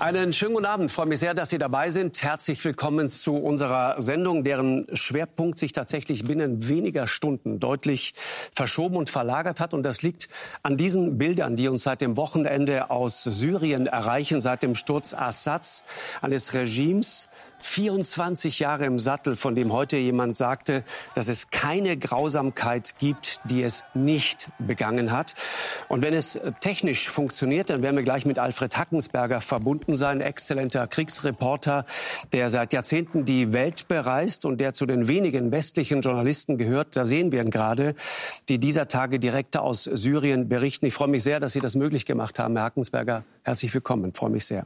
Einen schönen guten Abend. Ich freue mich sehr, dass Sie dabei sind. Herzlich willkommen zu unserer Sendung, deren Schwerpunkt sich tatsächlich binnen weniger Stunden deutlich verschoben und verlagert hat. Und das liegt an diesen Bildern, die uns seit dem Wochenende aus Syrien erreichen, seit dem Sturz Assads, eines Regimes, 24 Jahre im Sattel, von dem heute jemand sagte, dass es keine Grausamkeit gibt, die es nicht begangen hat. Und wenn es technisch funktioniert, dann werden wir gleich mit Alfred Hackensberger verbunden sein, exzellenter Kriegsreporter, der seit Jahrzehnten die Welt bereist und der zu den wenigen westlichen Journalisten gehört. Da sehen wir ihn gerade, die dieser Tage direkt aus Syrien berichten. Ich freue mich sehr, dass Sie das möglich gemacht haben, Herr Hackensberger. Herzlich willkommen. Ich freue mich sehr.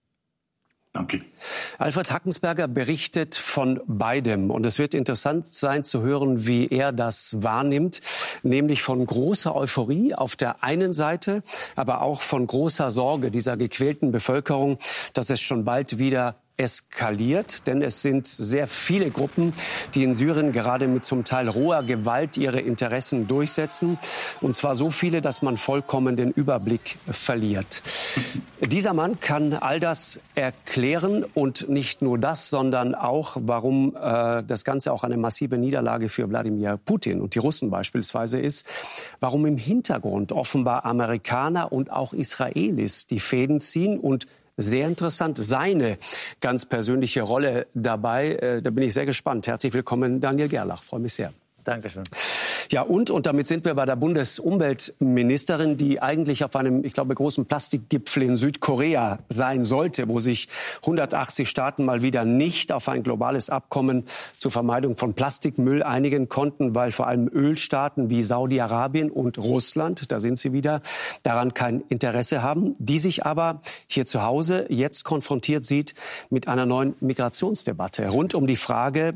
Danke. Alfred Hackensberger berichtet von beidem. Und es wird interessant sein zu hören, wie er das wahrnimmt. Nämlich von großer Euphorie auf der einen Seite, aber auch von großer Sorge dieser gequälten Bevölkerung, dass es schon bald wieder eskaliert, denn es sind sehr viele Gruppen, die in Syrien gerade mit zum Teil roher Gewalt ihre Interessen durchsetzen. Und zwar so viele, dass man vollkommen den Überblick verliert. Dieser Mann kann all das erklären und nicht nur das, sondern auch, warum das Ganze auch eine massive Niederlage für Wladimir Putin und die Russen beispielsweise ist, warum im Hintergrund offenbar Amerikaner und auch Israelis die Fäden ziehen und sehr interessant, seine ganz persönliche Rolle dabei. Da bin ich sehr gespannt. Herzlich willkommen, Daniel Gerlach. Freue mich sehr. Dankeschön. Ja, und damit sind wir bei der Bundesumweltministerin, die eigentlich auf einem, ich glaube, großen Plastikgipfel in Südkorea sein sollte, wo sich 180 Staaten mal wieder nicht auf ein globales Abkommen zur Vermeidung von Plastikmüll einigen konnten, weil vor allem Ölstaaten wie Saudi-Arabien und Russland, da sind sie wieder, daran kein Interesse haben, die sich aber hier zu Hause jetzt konfrontiert sieht mit einer neuen Migrationsdebatte rund um die Frage,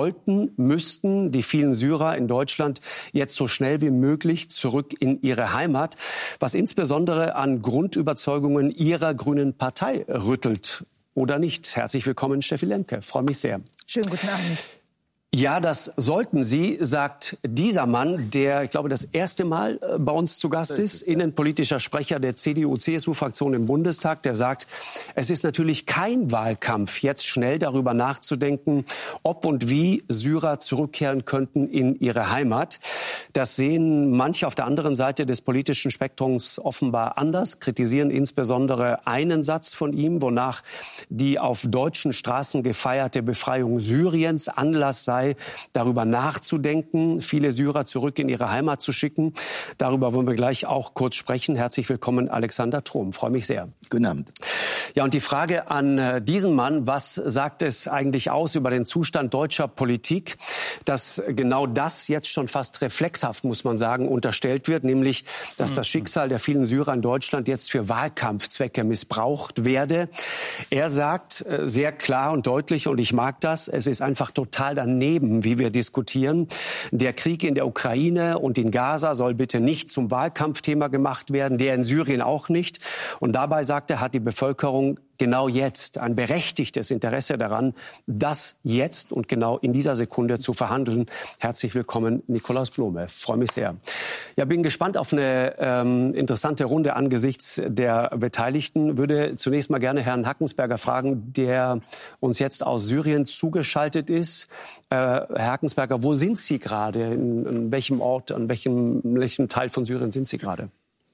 müssten die vielen Syrer in Deutschland jetzt so schnell wie möglich zurück in ihre Heimat, was insbesondere an Grundüberzeugungen Ihrer Grünen Partei rüttelt oder nicht. Herzlich willkommen, Steffi Lemke. Freue mich sehr. Schönen guten Abend. Ja, das sollten Sie, sagt dieser Mann, der, ich glaube, das erste Mal bei uns zu Gast ist, innenpolitischer Sprecher der CDU-CSU-Fraktion im Bundestag, der sagt, es ist natürlich kein Wahlkampf, jetzt schnell darüber nachzudenken, ob und wie Syrer zurückkehren könnten in ihre Heimat. Das sehen manche auf der anderen Seite des politischen Spektrums offenbar anders, kritisieren insbesondere einen Satz von ihm, wonach die auf deutschen Straßen gefeierte Befreiung Syriens Anlass sei, darüber nachzudenken, viele Syrer zurück in ihre Heimat zu schicken. Darüber wollen wir gleich auch kurz sprechen. Herzlich willkommen, Alexander Trom. Freue mich sehr. Guten Abend. Ja, und die Frage an diesen Mann, was sagt es eigentlich aus über den Zustand deutscher Politik, dass genau das jetzt schon fast reflexhaft, muss man sagen, unterstellt wird, nämlich, dass das Schicksal der vielen Syrer in Deutschland jetzt für Wahlkampfzwecke missbraucht werde. Er sagt sehr klar und deutlich, und ich mag das, es ist einfach total daneben, wie wir diskutieren. Der Krieg in der Ukraine und in Gaza soll bitte nicht zum Wahlkampfthema gemacht werden, der in Syrien auch nicht. Und dabei, sagt er, hat die Bevölkerung genau jetzt ein berechtigtes Interesse daran, das jetzt und genau in dieser Sekunde zu verhandeln. Herzlich willkommen, Nikolaus Blome. Freue mich sehr. Ja, bin gespannt auf eine interessante Runde angesichts der Beteiligten. Würde zunächst mal gerne Herrn Hackensberger fragen, der uns jetzt aus Syrien zugeschaltet ist. Herr Hackensberger, wo sind Sie gerade? In welchem Ort, an welchem Teil von Syrien sind Sie gerade?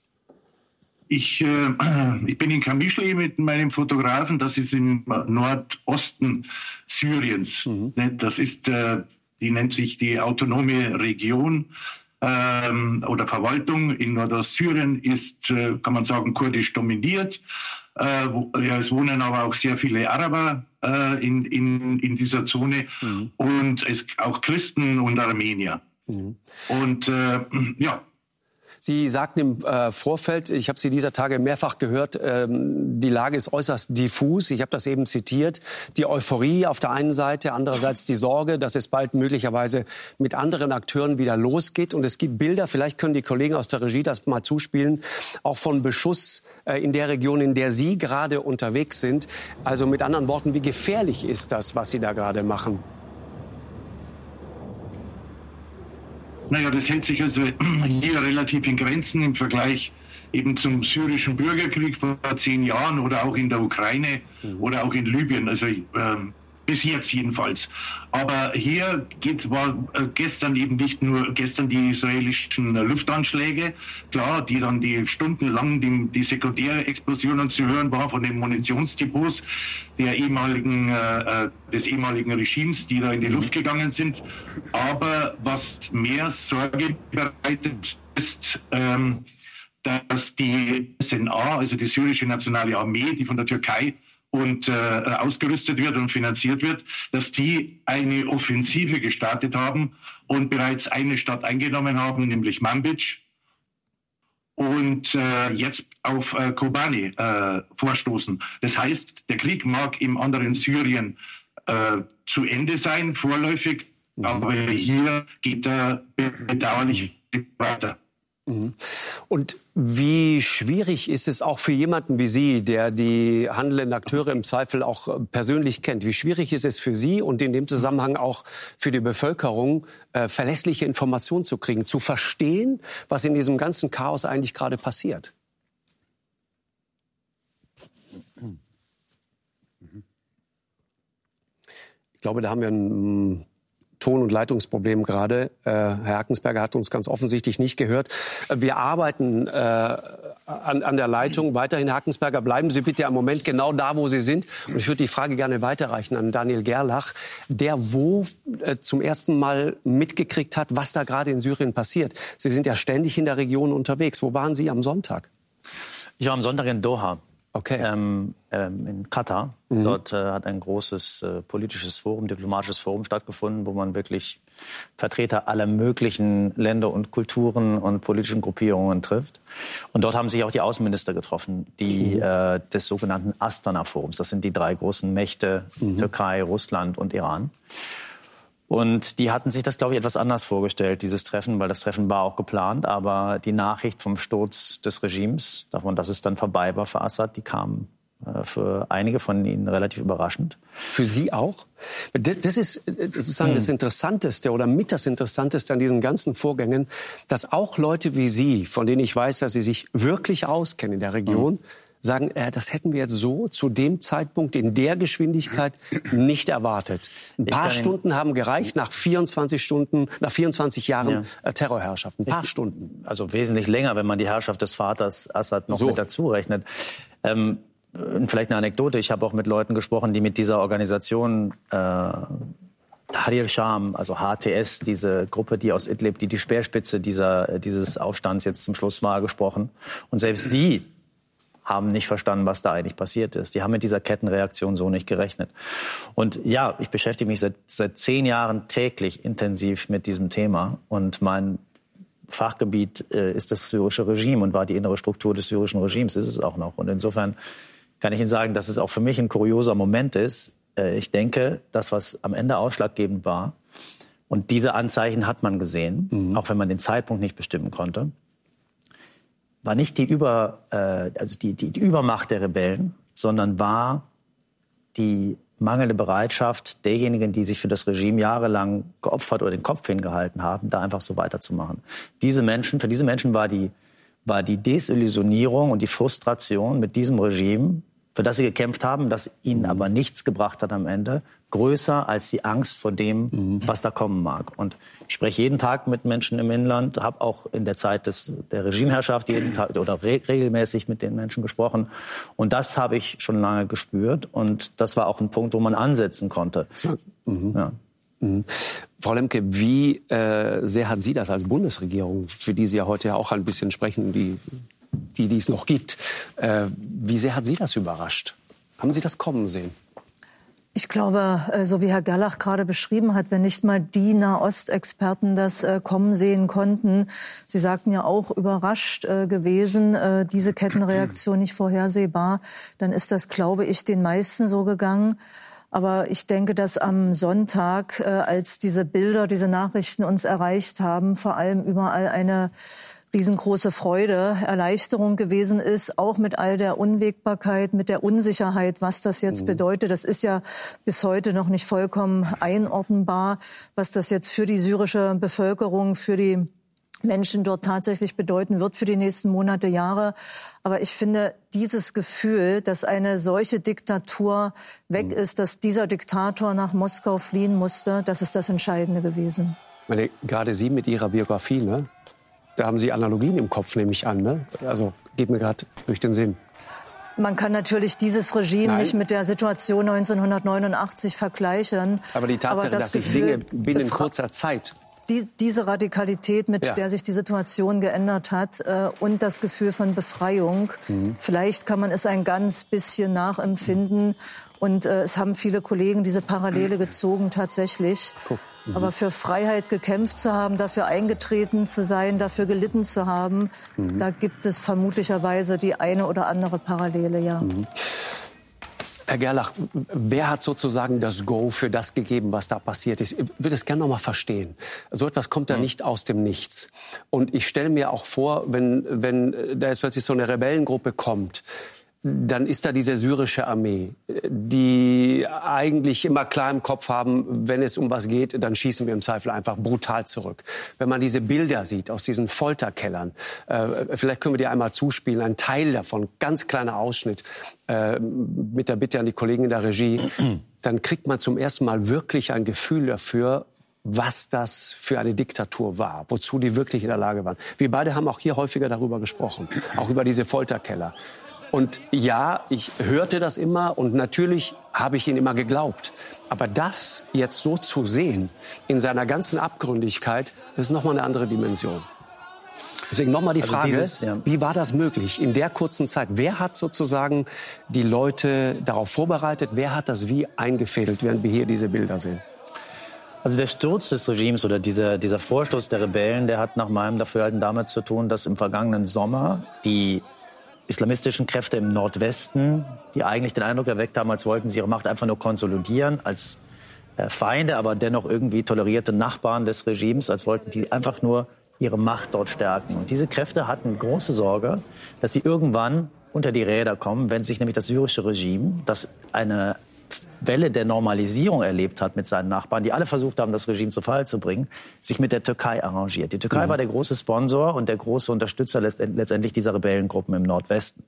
Ich bin in Kamischli mit meinem Fotografen. Das ist im Nordosten Syriens. Das ist, die nennt sich die autonome Region oder Verwaltung. In Nordostsyrien ist, kann man sagen, kurdisch dominiert. Es wohnen aber auch sehr viele Araber in dieser Zone und es auch Christen und Armenier. Und ja. Sie sagten im Vorfeld, ich habe Sie dieser Tage mehrfach gehört, die Lage ist äußerst diffus. Ich habe das eben zitiert. Die Euphorie auf der einen Seite, andererseits die Sorge, dass es bald möglicherweise mit anderen Akteuren wieder losgeht. Und es gibt Bilder, vielleicht können die Kollegen aus der Regie das mal zuspielen, auch von Beschuss in der Region, in der Sie gerade unterwegs sind. Also mit anderen Worten, wie gefährlich ist das, was Sie da gerade machen? Naja, das hält sich also hier relativ in Grenzen im Vergleich eben zum syrischen Bürgerkrieg vor 10 Jahren oder auch in der Ukraine oder auch in Libyen, also bis jetzt jedenfalls. Aber hier war gestern eben nicht nur die israelischen Luftanschläge, klar, die dann die stundenlang die sekundäre Explosionen zu hören war von den Munitionsdepots des ehemaligen Regimes, die da in die Luft gegangen sind. Aber was mehr Sorge bereitet, ist, dass die SNA, also die syrische nationale Armee, die von der Türkei ausgerüstet wird und finanziert wird, dass die eine Offensive gestartet haben und bereits eine Stadt eingenommen haben, nämlich Manbij, und jetzt auf Kobani vorstoßen. Das heißt, der Krieg mag im anderen Syrien zu Ende sein, vorläufig, aber hier geht er bedauerlich weiter. Und wie schwierig ist es auch für jemanden wie Sie, der die handelnden Akteure im Zweifel auch persönlich kennt, wie schwierig ist es für Sie und in dem Zusammenhang auch für die Bevölkerung, verlässliche Informationen zu kriegen, zu verstehen, was in diesem ganzen Chaos eigentlich gerade passiert? Ich glaube, da haben wir ein Ton- und Leitungsproblem gerade. Herr Hackensperger hat uns ganz offensichtlich nicht gehört. Wir arbeiten an der Leitung weiterhin. Herr Hackensperger, bleiben Sie bitte am Moment genau da, wo Sie sind. Und ich würde die Frage gerne weiterreichen an Daniel Gerlach, der zum ersten Mal mitgekriegt hat, was da gerade in Syrien passiert. Sie sind ja ständig in der Region unterwegs. Wo waren Sie am Sonntag? Ich war am Sonntag in Doha. Okay. In Katar. Dort hat ein großes politisches Forum, diplomatisches Forum stattgefunden, wo man wirklich Vertreter aller möglichen Länder und Kulturen und politischen Gruppierungen trifft. Und dort haben sich auch die Außenminister getroffen, des sogenannten Astana-Forums. Das sind die 3 großen Mächte, Türkei, Russland und Iran. Und die hatten sich das, glaube ich, etwas anders vorgestellt, dieses Treffen, weil das Treffen war auch geplant. Aber die Nachricht vom Sturz des Regimes, davon, dass es dann vorbei war für Assad, die kam für einige von ihnen relativ überraschend. Für Sie auch? Das ist sozusagen das Interessanteste oder mit das Interessanteste an diesen ganzen Vorgängen, dass auch Leute wie Sie, von denen ich weiß, dass sie sich wirklich auskennen in der Region, sagen, das hätten wir jetzt so zu dem Zeitpunkt in der Geschwindigkeit nicht erwartet. Ein paar Stunden haben gereicht nach 24 Jahren Terrorherrschaft. Ein paar Stunden. Also wesentlich länger, wenn man die Herrschaft des Vaters Assad noch mit dazu rechnet. Vielleicht eine Anekdote. Ich habe auch mit Leuten gesprochen, die mit dieser Organisation Tahrir Sham, also HTS, diese Gruppe, die aus Idlib, die Speerspitze dieses Aufstands jetzt zum Schluss war, gesprochen. Und selbst die haben nicht verstanden, was da eigentlich passiert ist. Die haben mit dieser Kettenreaktion so nicht gerechnet. Und ja, ich beschäftige mich seit 10 Jahren täglich intensiv mit diesem Thema. Und mein Fachgebiet ist das syrische Regime und war die innere Struktur des syrischen Regimes, ist es auch noch. Und insofern kann ich Ihnen sagen, dass es auch für mich ein kurioser Moment ist. Ich denke, das, was am Ende ausschlaggebend war, und diese Anzeichen hat man gesehen, auch wenn man den Zeitpunkt nicht bestimmen konnte, war nicht die Übermacht der Rebellen, sondern war die mangelnde Bereitschaft derjenigen, die sich für das Regime jahrelang geopfert oder den Kopf hingehalten haben, da einfach so weiterzumachen. Für diese Menschen war die Desillusionierung und die Frustration mit diesem Regime, für das sie gekämpft haben, das ihnen aber nichts gebracht hat am Ende, größer als die Angst vor dem, was da kommen mag. Und ich spreche jeden Tag mit Menschen im Inland, habe auch in der Zeit der Regimeherrschaft jeden Tag oder regelmäßig mit den Menschen gesprochen. Und das habe ich schon lange gespürt. Und das war auch ein Punkt, wo man ansetzen konnte. Ja. Frau Lemke, wie sehr hat Sie das als Bundesregierung, für die Sie ja heute auch ein bisschen sprechen, die es noch gibt, wie sehr hat Sie das überrascht? Haben Sie das kommen sehen? Ich glaube, so wie Herr Gerlach gerade beschrieben hat, wenn nicht mal die Nahostexperten das kommen sehen konnten, Sie sagten ja auch überrascht gewesen, diese Kettenreaktion nicht vorhersehbar, dann ist das, glaube ich, den meisten so gegangen. Aber ich denke, dass am Sonntag, als diese Bilder, diese Nachrichten uns erreicht haben, vor allem überall eine riesengroße Freude, Erleichterung gewesen ist, auch mit all der Unwägbarkeit, mit der Unsicherheit, was das jetzt bedeutet. Das ist ja bis heute noch nicht vollkommen einordnbar, was das jetzt für die syrische Bevölkerung, für die Menschen dort tatsächlich bedeuten wird für die nächsten Monate, Jahre. Aber ich finde, dieses Gefühl, dass eine solche Diktatur weg ist, dass dieser Diktator nach Moskau fliehen musste, das ist das Entscheidende gewesen. Ich meine, gerade Sie mit Ihrer Biografie, ne? Da haben Sie Analogien im Kopf, nehme ich an. Ne? Also geht mir gerade durch den Sinn. Man kann natürlich dieses Regime nicht mit der Situation 1989 vergleichen. Aber die Tatsache, dass sich Dinge binnen kurzer Zeit... Diese Radikalität, mit der sich die Situation geändert hat und das Gefühl von Befreiung, vielleicht kann man es ein ganz bisschen nachempfinden. Und es haben viele Kollegen diese Parallele gezogen tatsächlich. Aber für Freiheit gekämpft zu haben, dafür eingetreten zu sein, dafür gelitten zu haben, da gibt es vermutlicherweise die eine oder andere Parallele, ja. Herr Gerlach, wer hat sozusagen das Go für das gegeben, was da passiert ist? Ich würde es gerne noch mal verstehen. So etwas kommt ja nicht aus dem Nichts. Und ich stelle mir auch vor, wenn da jetzt plötzlich so eine Rebellengruppe kommt, dann ist da diese syrische Armee, die eigentlich immer klar im Kopf haben, wenn es um was geht, dann schießen wir im Zweifel einfach brutal zurück. Wenn man diese Bilder sieht aus diesen Folterkellern, vielleicht können wir die einmal zuspielen, ein Teil davon, ganz kleiner Ausschnitt, mit der Bitte an die Kollegen in der Regie, dann kriegt man zum ersten Mal wirklich ein Gefühl dafür, was das für eine Diktatur war, wozu die wirklich in der Lage waren. Wir beide haben auch hier häufiger darüber gesprochen, auch über diese Folterkeller. Und ja, ich hörte das immer und natürlich habe ich ihnen immer geglaubt. Aber das jetzt so zu sehen, in seiner ganzen Abgründigkeit, das ist nochmal eine andere Dimension. Deswegen nochmal die Frage, wie war das möglich in der kurzen Zeit? Wer hat sozusagen die Leute darauf vorbereitet? Wer hat das wie eingefädelt, während wir hier diese Bilder sehen? Also der Sturz des Regimes oder dieser Vorstoß der Rebellen, der hat nach meinem Dafürhalten damit zu tun, dass im vergangenen Sommer die islamistischen Kräfte im Nordwesten, die eigentlich den Eindruck erweckt haben, als wollten sie ihre Macht einfach nur konsolidieren, als Feinde, aber dennoch irgendwie tolerierte Nachbarn des Regimes, als wollten die einfach nur ihre Macht dort stärken. Und diese Kräfte hatten große Sorge, dass sie irgendwann unter die Räder kommen, wenn sich nämlich das syrische Regime, das eine Welle der Normalisierung erlebt hat mit seinen Nachbarn, die alle versucht haben, das Regime zu Fall zu bringen, sich mit der Türkei arrangiert. Die Türkei war der große Sponsor und der große Unterstützer letztendlich dieser Rebellengruppen im Nordwesten.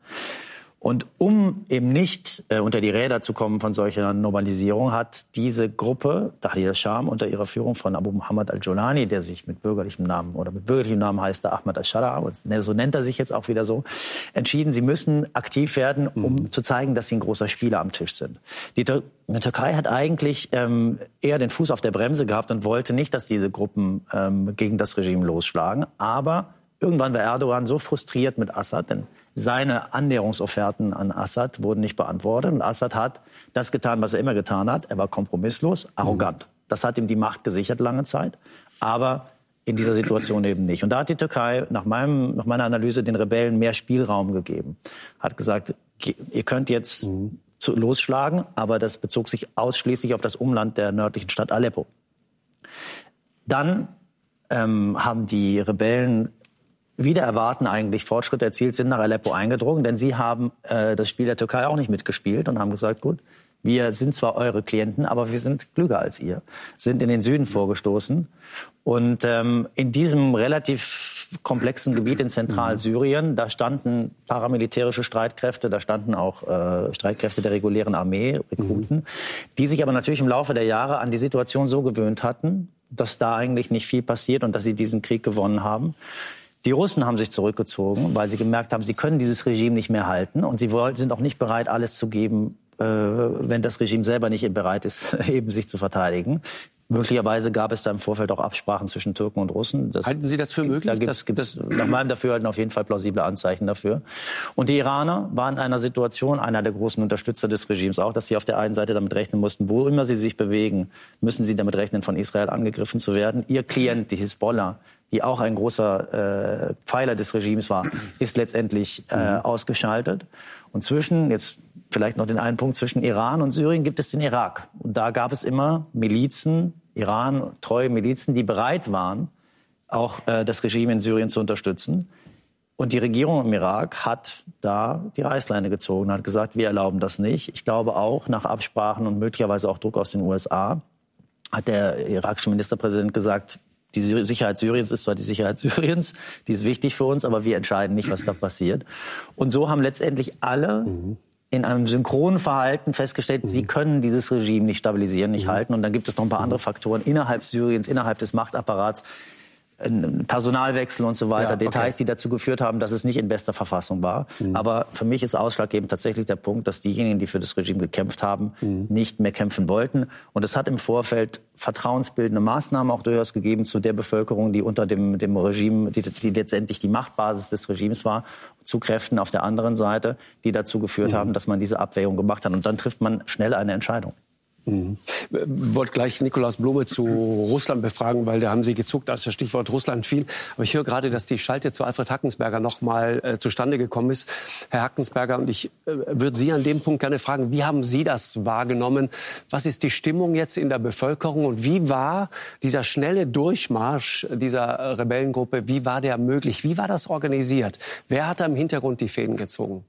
Und um eben nicht unter die Räder zu kommen von solcher Normalisierung, hat diese Gruppe, Tahrir al-Sham, unter ihrer Führung von Abu Muhammad al-Jolani, der sich mit bürgerlichem Namen heißt er Ahmad al-Shara, so nennt er sich jetzt auch wieder so, entschieden, sie müssen aktiv werden, um zu zeigen, dass sie ein großer Spieler am Tisch sind. Die Türkei hat eigentlich eher den Fuß auf der Bremse gehabt und wollte nicht, dass diese Gruppen gegen das Regime losschlagen. Aber irgendwann war Erdogan so frustriert mit Assad, denn seine Annäherungsofferten an Assad wurden nicht beantwortet. Und Assad hat das getan, was er immer getan hat. Er war kompromisslos, arrogant. Das hat ihm die Macht gesichert lange Zeit, aber in dieser Situation eben nicht. Und da hat die Türkei nach meiner Analyse den Rebellen mehr Spielraum gegeben. Hat gesagt, ihr könnt jetzt losschlagen, aber das bezog sich ausschließlich auf das Umland der nördlichen Stadt Aleppo. Dann haben die Rebellen wieder erwarten eigentlich Fortschritte erzielt, sind nach Aleppo eingedrungen, denn sie haben das Spiel der Türkei auch nicht mitgespielt und haben gesagt, gut, wir sind zwar eure Klienten, aber wir sind klüger als ihr, sind in den Süden vorgestoßen. Und in diesem relativ komplexen Gebiet in Zentralsyrien, da standen paramilitärische Streitkräfte, da standen auch Streitkräfte der regulären Armee, Rekruten, die sich aber natürlich im Laufe der Jahre an die Situation so gewöhnt hatten, dass da eigentlich nicht viel passiert und dass sie diesen Krieg gewonnen haben. Die Russen haben sich zurückgezogen, weil sie gemerkt haben, sie können dieses Regime nicht mehr halten und sie sind auch nicht bereit, alles zu geben, wenn das Regime selber nicht bereit ist, eben sich zu verteidigen. Möglicherweise gab es da im Vorfeld auch Absprachen zwischen Türken und Russen. Halten Sie das für möglich? Da gibt es nach meinem Dafürhalten auf jeden Fall plausible Anzeichen dafür. Und die Iraner waren in einer Situation, einer der großen Unterstützer des Regimes auch, dass sie auf der einen Seite damit rechnen mussten, wo immer sie sich bewegen, müssen sie damit rechnen, von Israel angegriffen zu werden. Ihr Klient, die Hisbollah, die auch ein großer Pfeiler des Regimes war, ist letztendlich ausgeschaltet. Und jetzt vielleicht noch den einen Punkt, zwischen Iran und Syrien gibt es den Irak. Und da gab es immer Milizen, Iran-treue Milizen, die bereit waren, auch das Regime in Syrien zu unterstützen. Und die Regierung im Irak hat da die Reißleine gezogen, hat gesagt, wir erlauben das nicht. Ich glaube auch, nach Absprachen und möglicherweise auch Druck aus den USA, hat der irakische Ministerpräsident gesagt, Die Sicherheit Syriens ist zwar die Sicherheit Syriens, die ist wichtig für uns, aber wir entscheiden nicht, was da passiert. Und so haben letztendlich alle in einem synchronen Verhalten festgestellt, sie können dieses Regime nicht stabilisieren, nicht halten. Und dann gibt es noch ein paar andere Faktoren innerhalb Syriens, innerhalb des Machtapparats, Personalwechsel und so weiter, Details, die dazu geführt haben, dass es nicht in bester Verfassung war. Aber für mich ist ausschlaggebend tatsächlich der Punkt, dass diejenigen, die für das Regime gekämpft haben, nicht mehr kämpfen wollten. Und es hat im Vorfeld vertrauensbildende Maßnahmen auch durchaus gegeben zu der Bevölkerung, die unter dem Regime, die letztendlich die Machtbasis des Regimes war, zu Kräften auf der anderen Seite, die dazu geführt haben, dass man diese Abwägung gemacht hat. Und dann trifft man schnell eine Entscheidung. Ich wollte gleich Nikolaus Blome zu Russland befragen, weil da haben Sie gezuckt, als das Stichwort Russland fiel. Aber ich höre gerade, dass die Schalte zu Alfred Hackensberger noch mal zustande gekommen ist. Herr Hackensberger, und ich würde Sie an dem Punkt gerne fragen, wie haben Sie das wahrgenommen? Was ist die Stimmung jetzt in der Bevölkerung? Und wie war dieser schnelle Durchmarsch dieser Rebellengruppe, wie war der möglich? Wie war das organisiert? Wer hat da im Hintergrund die Fäden gezogen?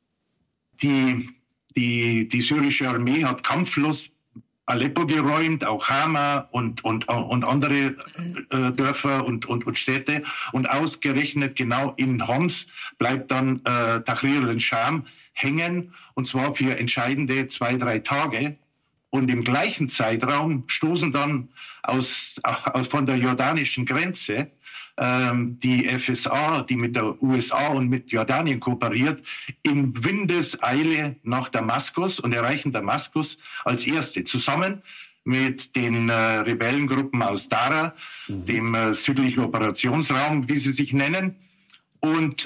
Die syrische Armee hat kampflos Aleppo geräumt, auch Hama und andere Dörfer und Städte. Und ausgerechnet genau in Homs bleibt dann Tahrir al-Sham hängen, und zwar für entscheidende 2-3 Tage. Und im gleichen Zeitraum stoßen dann von der jordanischen Grenze die FSA, die mit der USA und mit Jordanien kooperiert, in Windeseile nach Damaskus und erreichen Damaskus als Erste, zusammen mit den Rebellengruppen aus Dara, dem südlichen Operationsraum, wie sie sich nennen. Und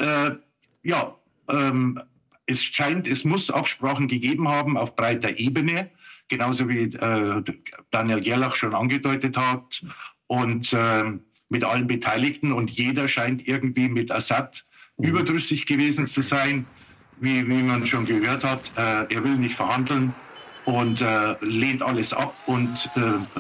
es scheint, es muss Absprachen gegeben haben auf breiter Ebene, genauso wie Daniel Gerlach schon angedeutet hat, und mit allen Beteiligten, und jeder scheint irgendwie mit Assad überdrüssig gewesen zu sein, wie man schon gehört hat. Er will nicht verhandeln und lehnt alles ab und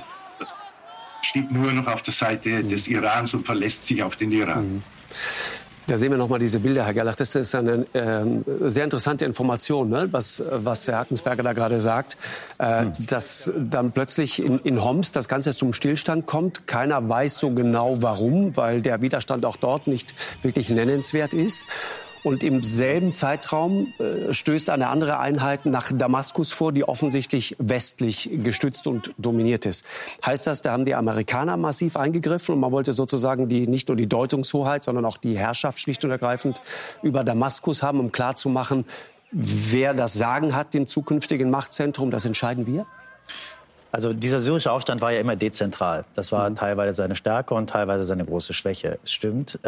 steht nur noch auf der Seite des Irans und verlässt sich auf den Iran. Da sehen wir noch mal diese Bilder, Herr Gerlach. Das ist eine sehr interessante Information, ne? was Herr Hackensberger da gerade sagt, dass dann plötzlich in Homs das Ganze zum Stillstand kommt. Keiner weiß so genau warum, weil der Widerstand auch dort nicht wirklich nennenswert ist. Und im selben Zeitraum stößt eine andere Einheit nach Damaskus vor, die offensichtlich westlich gestützt und dominiert ist. Heißt das, da haben die Amerikaner massiv eingegriffen und man wollte sozusagen nicht nur die Deutungshoheit, sondern auch die Herrschaft schlicht und ergreifend über Damaskus haben, um klarzumachen, wer das Sagen hat im zukünftigen Machtzentrum, das entscheiden wir? Also dieser syrische Aufstand war ja immer dezentral. Das war teilweise seine Stärke und teilweise seine große Schwäche. Es stimmt.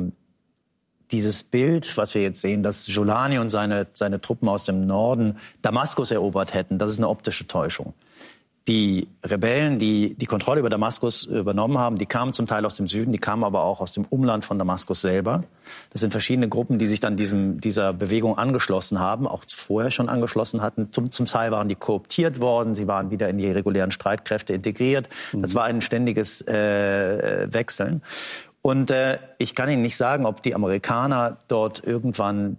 Dieses Bild, was wir jetzt sehen, dass Jolani und seine Truppen aus dem Norden Damaskus erobert hätten, das ist eine optische Täuschung. Die Rebellen, die die Kontrolle über Damaskus übernommen haben, die kamen zum Teil aus dem Süden, die kamen aber auch aus dem Umland von Damaskus selber. Das sind verschiedene Gruppen, die sich dann dieser Bewegung angeschlossen haben, auch vorher schon angeschlossen hatten. Zum Teil waren die kooptiert worden, sie waren wieder in die regulären Streitkräfte integriert. Das war ein ständiges Wechseln. Und ich kann Ihnen nicht sagen, ob die Amerikaner dort irgendwann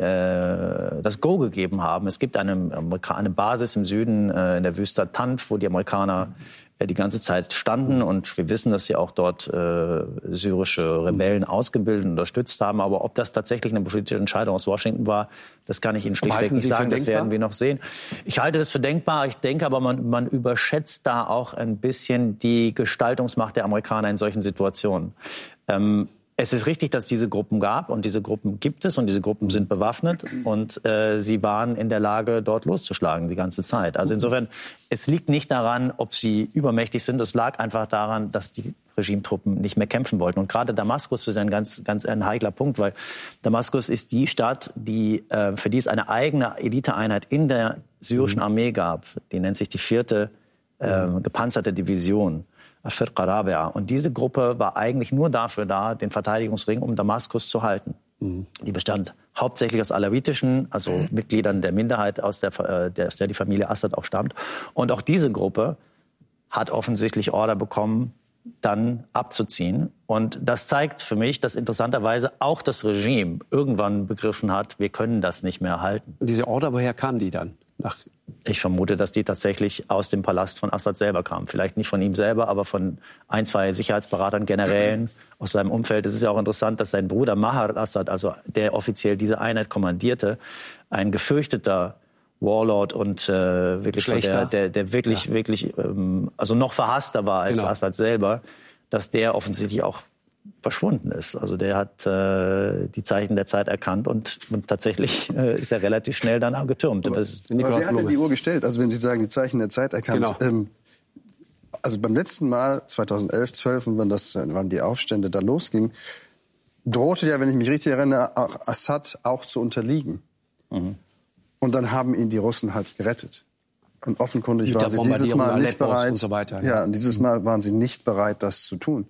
das Go gegeben haben. Es gibt eine Basis im Süden in der Wüste Tanf, wo die Amerikaner die ganze Zeit standen. Und wir wissen, dass sie auch dort syrische Rebellen ausgebildet und unterstützt haben. Aber ob das tatsächlich eine politische Entscheidung aus Washington war, das kann ich Ihnen schlichtweg nicht sagen. Das werden wir noch sehen. Ich halte das für denkbar. Ich denke aber, man überschätzt da auch ein bisschen die Gestaltungsmacht der Amerikaner in solchen Situationen. Es ist richtig, dass es diese Gruppen gab und diese Gruppen gibt es und diese Gruppen sind bewaffnet und sie waren in der Lage, dort loszuschlagen die ganze Zeit. Also insofern, es liegt nicht daran, ob sie übermächtig sind. Es lag einfach daran, dass die Regimetruppen nicht mehr kämpfen wollten. Und gerade Damaskus ist ein ganz ein heikler Punkt, weil Damaskus ist die Stadt, für die es eine eigene Eliteeinheit in der syrischen Armee gab. Die nennt sich die 4. gepanzerte Division. Und diese Gruppe war eigentlich nur dafür da, den Verteidigungsring um Damaskus zu halten. Die bestand hauptsächlich aus alawitischen, also Mitgliedern der Minderheit, aus der die Familie Assad auch stammt. Und auch diese Gruppe hat offensichtlich Order bekommen, dann abzuziehen. Und das zeigt für mich, dass interessanterweise auch das Regime irgendwann begriffen hat, wir können das nicht mehr halten. Und diese Order, woher kamen die dann? Ich vermute, dass die tatsächlich aus dem Palast von Assad selber kamen. Vielleicht nicht von ihm selber, aber von ein, zwei Sicherheitsberatern, Generälen aus seinem Umfeld. Es ist ja auch interessant, dass sein Bruder Maher al-Assad, also der offiziell diese Einheit kommandierte, ein gefürchteter Warlord und wirklich so der wirklich also noch verhasster war als Assad selber, dass der offensichtlich auch verschwunden ist. Also der hat die Zeichen der Zeit erkannt und tatsächlich ist er relativ schnell dann getürmt. Aber wer hat denn die Uhr gestellt? Also wenn Sie sagen, die Zeichen der Zeit erkannt. Also beim letzten Mal, 2011, 12, wann die Aufstände da losgingen, drohte ja, wenn ich mich richtig erinnere, Assad auch zu unterliegen. Mhm. Und dann haben ihn die Russen halt gerettet. Und offenkundig waren sie dieses Mal nicht bereit. Und so weiter, und dieses Mal waren sie nicht bereit, das zu tun.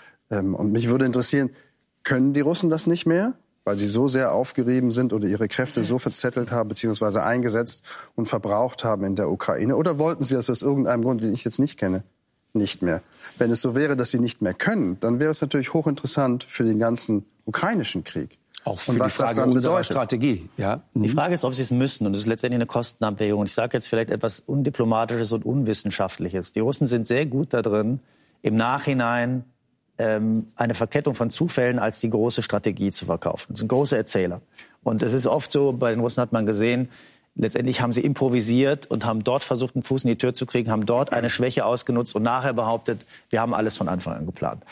Und mich würde interessieren, können die Russen das nicht mehr, weil sie so sehr aufgerieben sind oder ihre Kräfte so verzettelt haben, beziehungsweise eingesetzt und verbraucht haben in der Ukraine? Oder wollten sie das aus irgendeinem Grund, den ich jetzt nicht kenne, nicht mehr? Wenn es so wäre, dass sie nicht mehr können, dann wäre es natürlich hochinteressant für den ganzen ukrainischen Krieg. Auch für die Frage unserer Strategie. Ja. Die Frage ist, ob sie es müssen. Und es ist letztendlich eine Kostenabwägung. Und ich sage jetzt vielleicht etwas Undiplomatisches und Unwissenschaftliches. Die Russen sind sehr gut da drin, im Nachhinein eine Verkettung von Zufällen als die große Strategie zu verkaufen. Das sind große Erzähler. Und es ist oft so, bei den Russen hat man gesehen, letztendlich haben sie improvisiert und haben dort versucht, einen Fuß in die Tür zu kriegen, haben dort eine Schwäche ausgenutzt und nachher behauptet, wir haben alles von Anfang an geplant.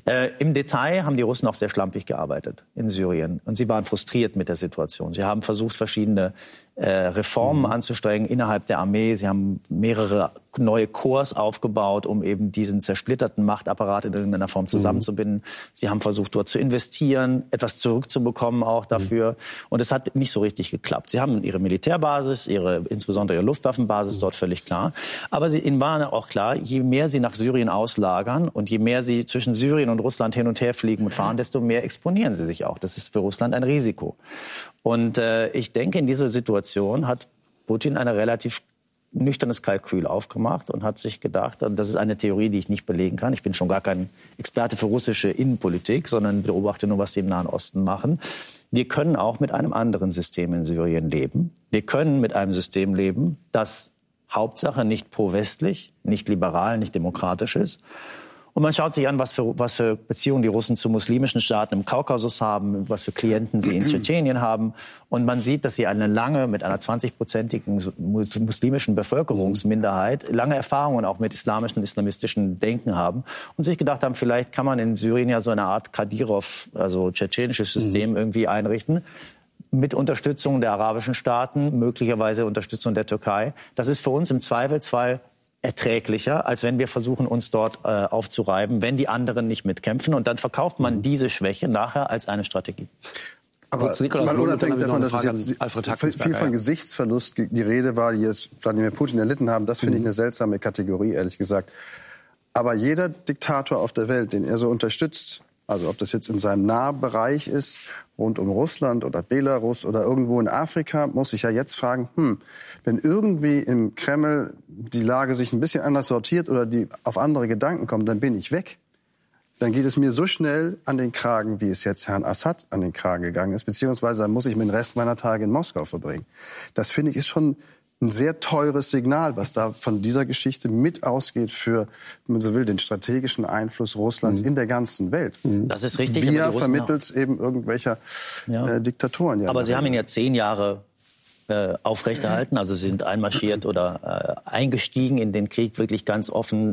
Im Detail haben die Russen auch sehr schlampig gearbeitet in Syrien. Und sie waren frustriert mit der Situation. Sie haben versucht, verschiedene Reformen anzustrengen innerhalb der Armee. Sie haben mehrere neue Korps aufgebaut, um eben diesen zersplitterten Machtapparat in irgendeiner Form zusammenzubinden. Sie haben versucht, dort zu investieren, etwas zurückzubekommen auch dafür. Und es hat nicht so richtig geklappt. Sie haben ihre Militärbasis, insbesondere ihre Luftwaffenbasis dort völlig klar. Aber ihnen war auch klar, je mehr sie nach Syrien auslagern und je mehr sie zwischen Syrien und Russland hin und her fliegen und fahren, desto mehr exponieren sie sich auch. Das ist für Russland ein Risiko. Und ich denke, in dieser Situation hat Putin ein relativ nüchternes Kalkül aufgemacht und hat sich gedacht, und das ist eine Theorie, die ich nicht belegen kann, ich bin schon gar kein Experte für russische Innenpolitik, sondern beobachte nur, was die im Nahen Osten machen. Wir können auch mit einem anderen System in Syrien leben. Wir können mit einem System leben, das Hauptsache nicht pro-westlich, nicht liberal, nicht demokratisch ist. Und man schaut sich an, was für Beziehungen die Russen zu muslimischen Staaten im Kaukasus haben, was für Klienten sie in Tschetschenien haben. Und man sieht, dass sie eine lange, mit einer 20-prozentigen muslimischen Bevölkerungsminderheit, lange Erfahrungen auch mit islamistischen Denken haben. Und sich gedacht haben, vielleicht kann man in Syrien ja so eine Art Kadyrov, also tschetschenisches System irgendwie einrichten. Mit Unterstützung der arabischen Staaten, möglicherweise Unterstützung der Türkei. Das ist für uns im Zweifelsfall erträglicher, als wenn wir versuchen, uns dort aufzureiben, wenn die anderen nicht mitkämpfen. Und dann verkauft man diese Schwäche nachher als eine Strategie. Aber mal unabhängig davon, dass es jetzt viel von Gesichtsverlust die Rede war, die jetzt Wladimir Putin erlitten haben, das finde ich eine seltsame Kategorie, ehrlich gesagt. Aber jeder Diktator auf der Welt, den er so unterstützt, also ob das jetzt in seinem Nahbereich ist, rund um Russland oder Belarus oder irgendwo in Afrika, muss ich ja jetzt fragen, wenn irgendwie im Kreml die Lage sich ein bisschen anders sortiert oder die auf andere Gedanken kommen, dann bin ich weg. Dann geht es mir so schnell an den Kragen, wie es jetzt Herrn Assad an den Kragen gegangen ist, beziehungsweise dann muss ich mir den Rest meiner Tage in Moskau verbringen. Das finde ich ist schon ein sehr teures Signal, was da von dieser Geschichte mit ausgeht für, wenn man so will, den strategischen Einfluss Russlands in der ganzen Welt. Das ist richtig. Via vermittels eben irgendwelcher Diktatoren. Ja, aber Sie haben ihn ja 10 Jahre aufrechterhalten. Also sie sind einmarschiert oder eingestiegen in den Krieg wirklich ganz offen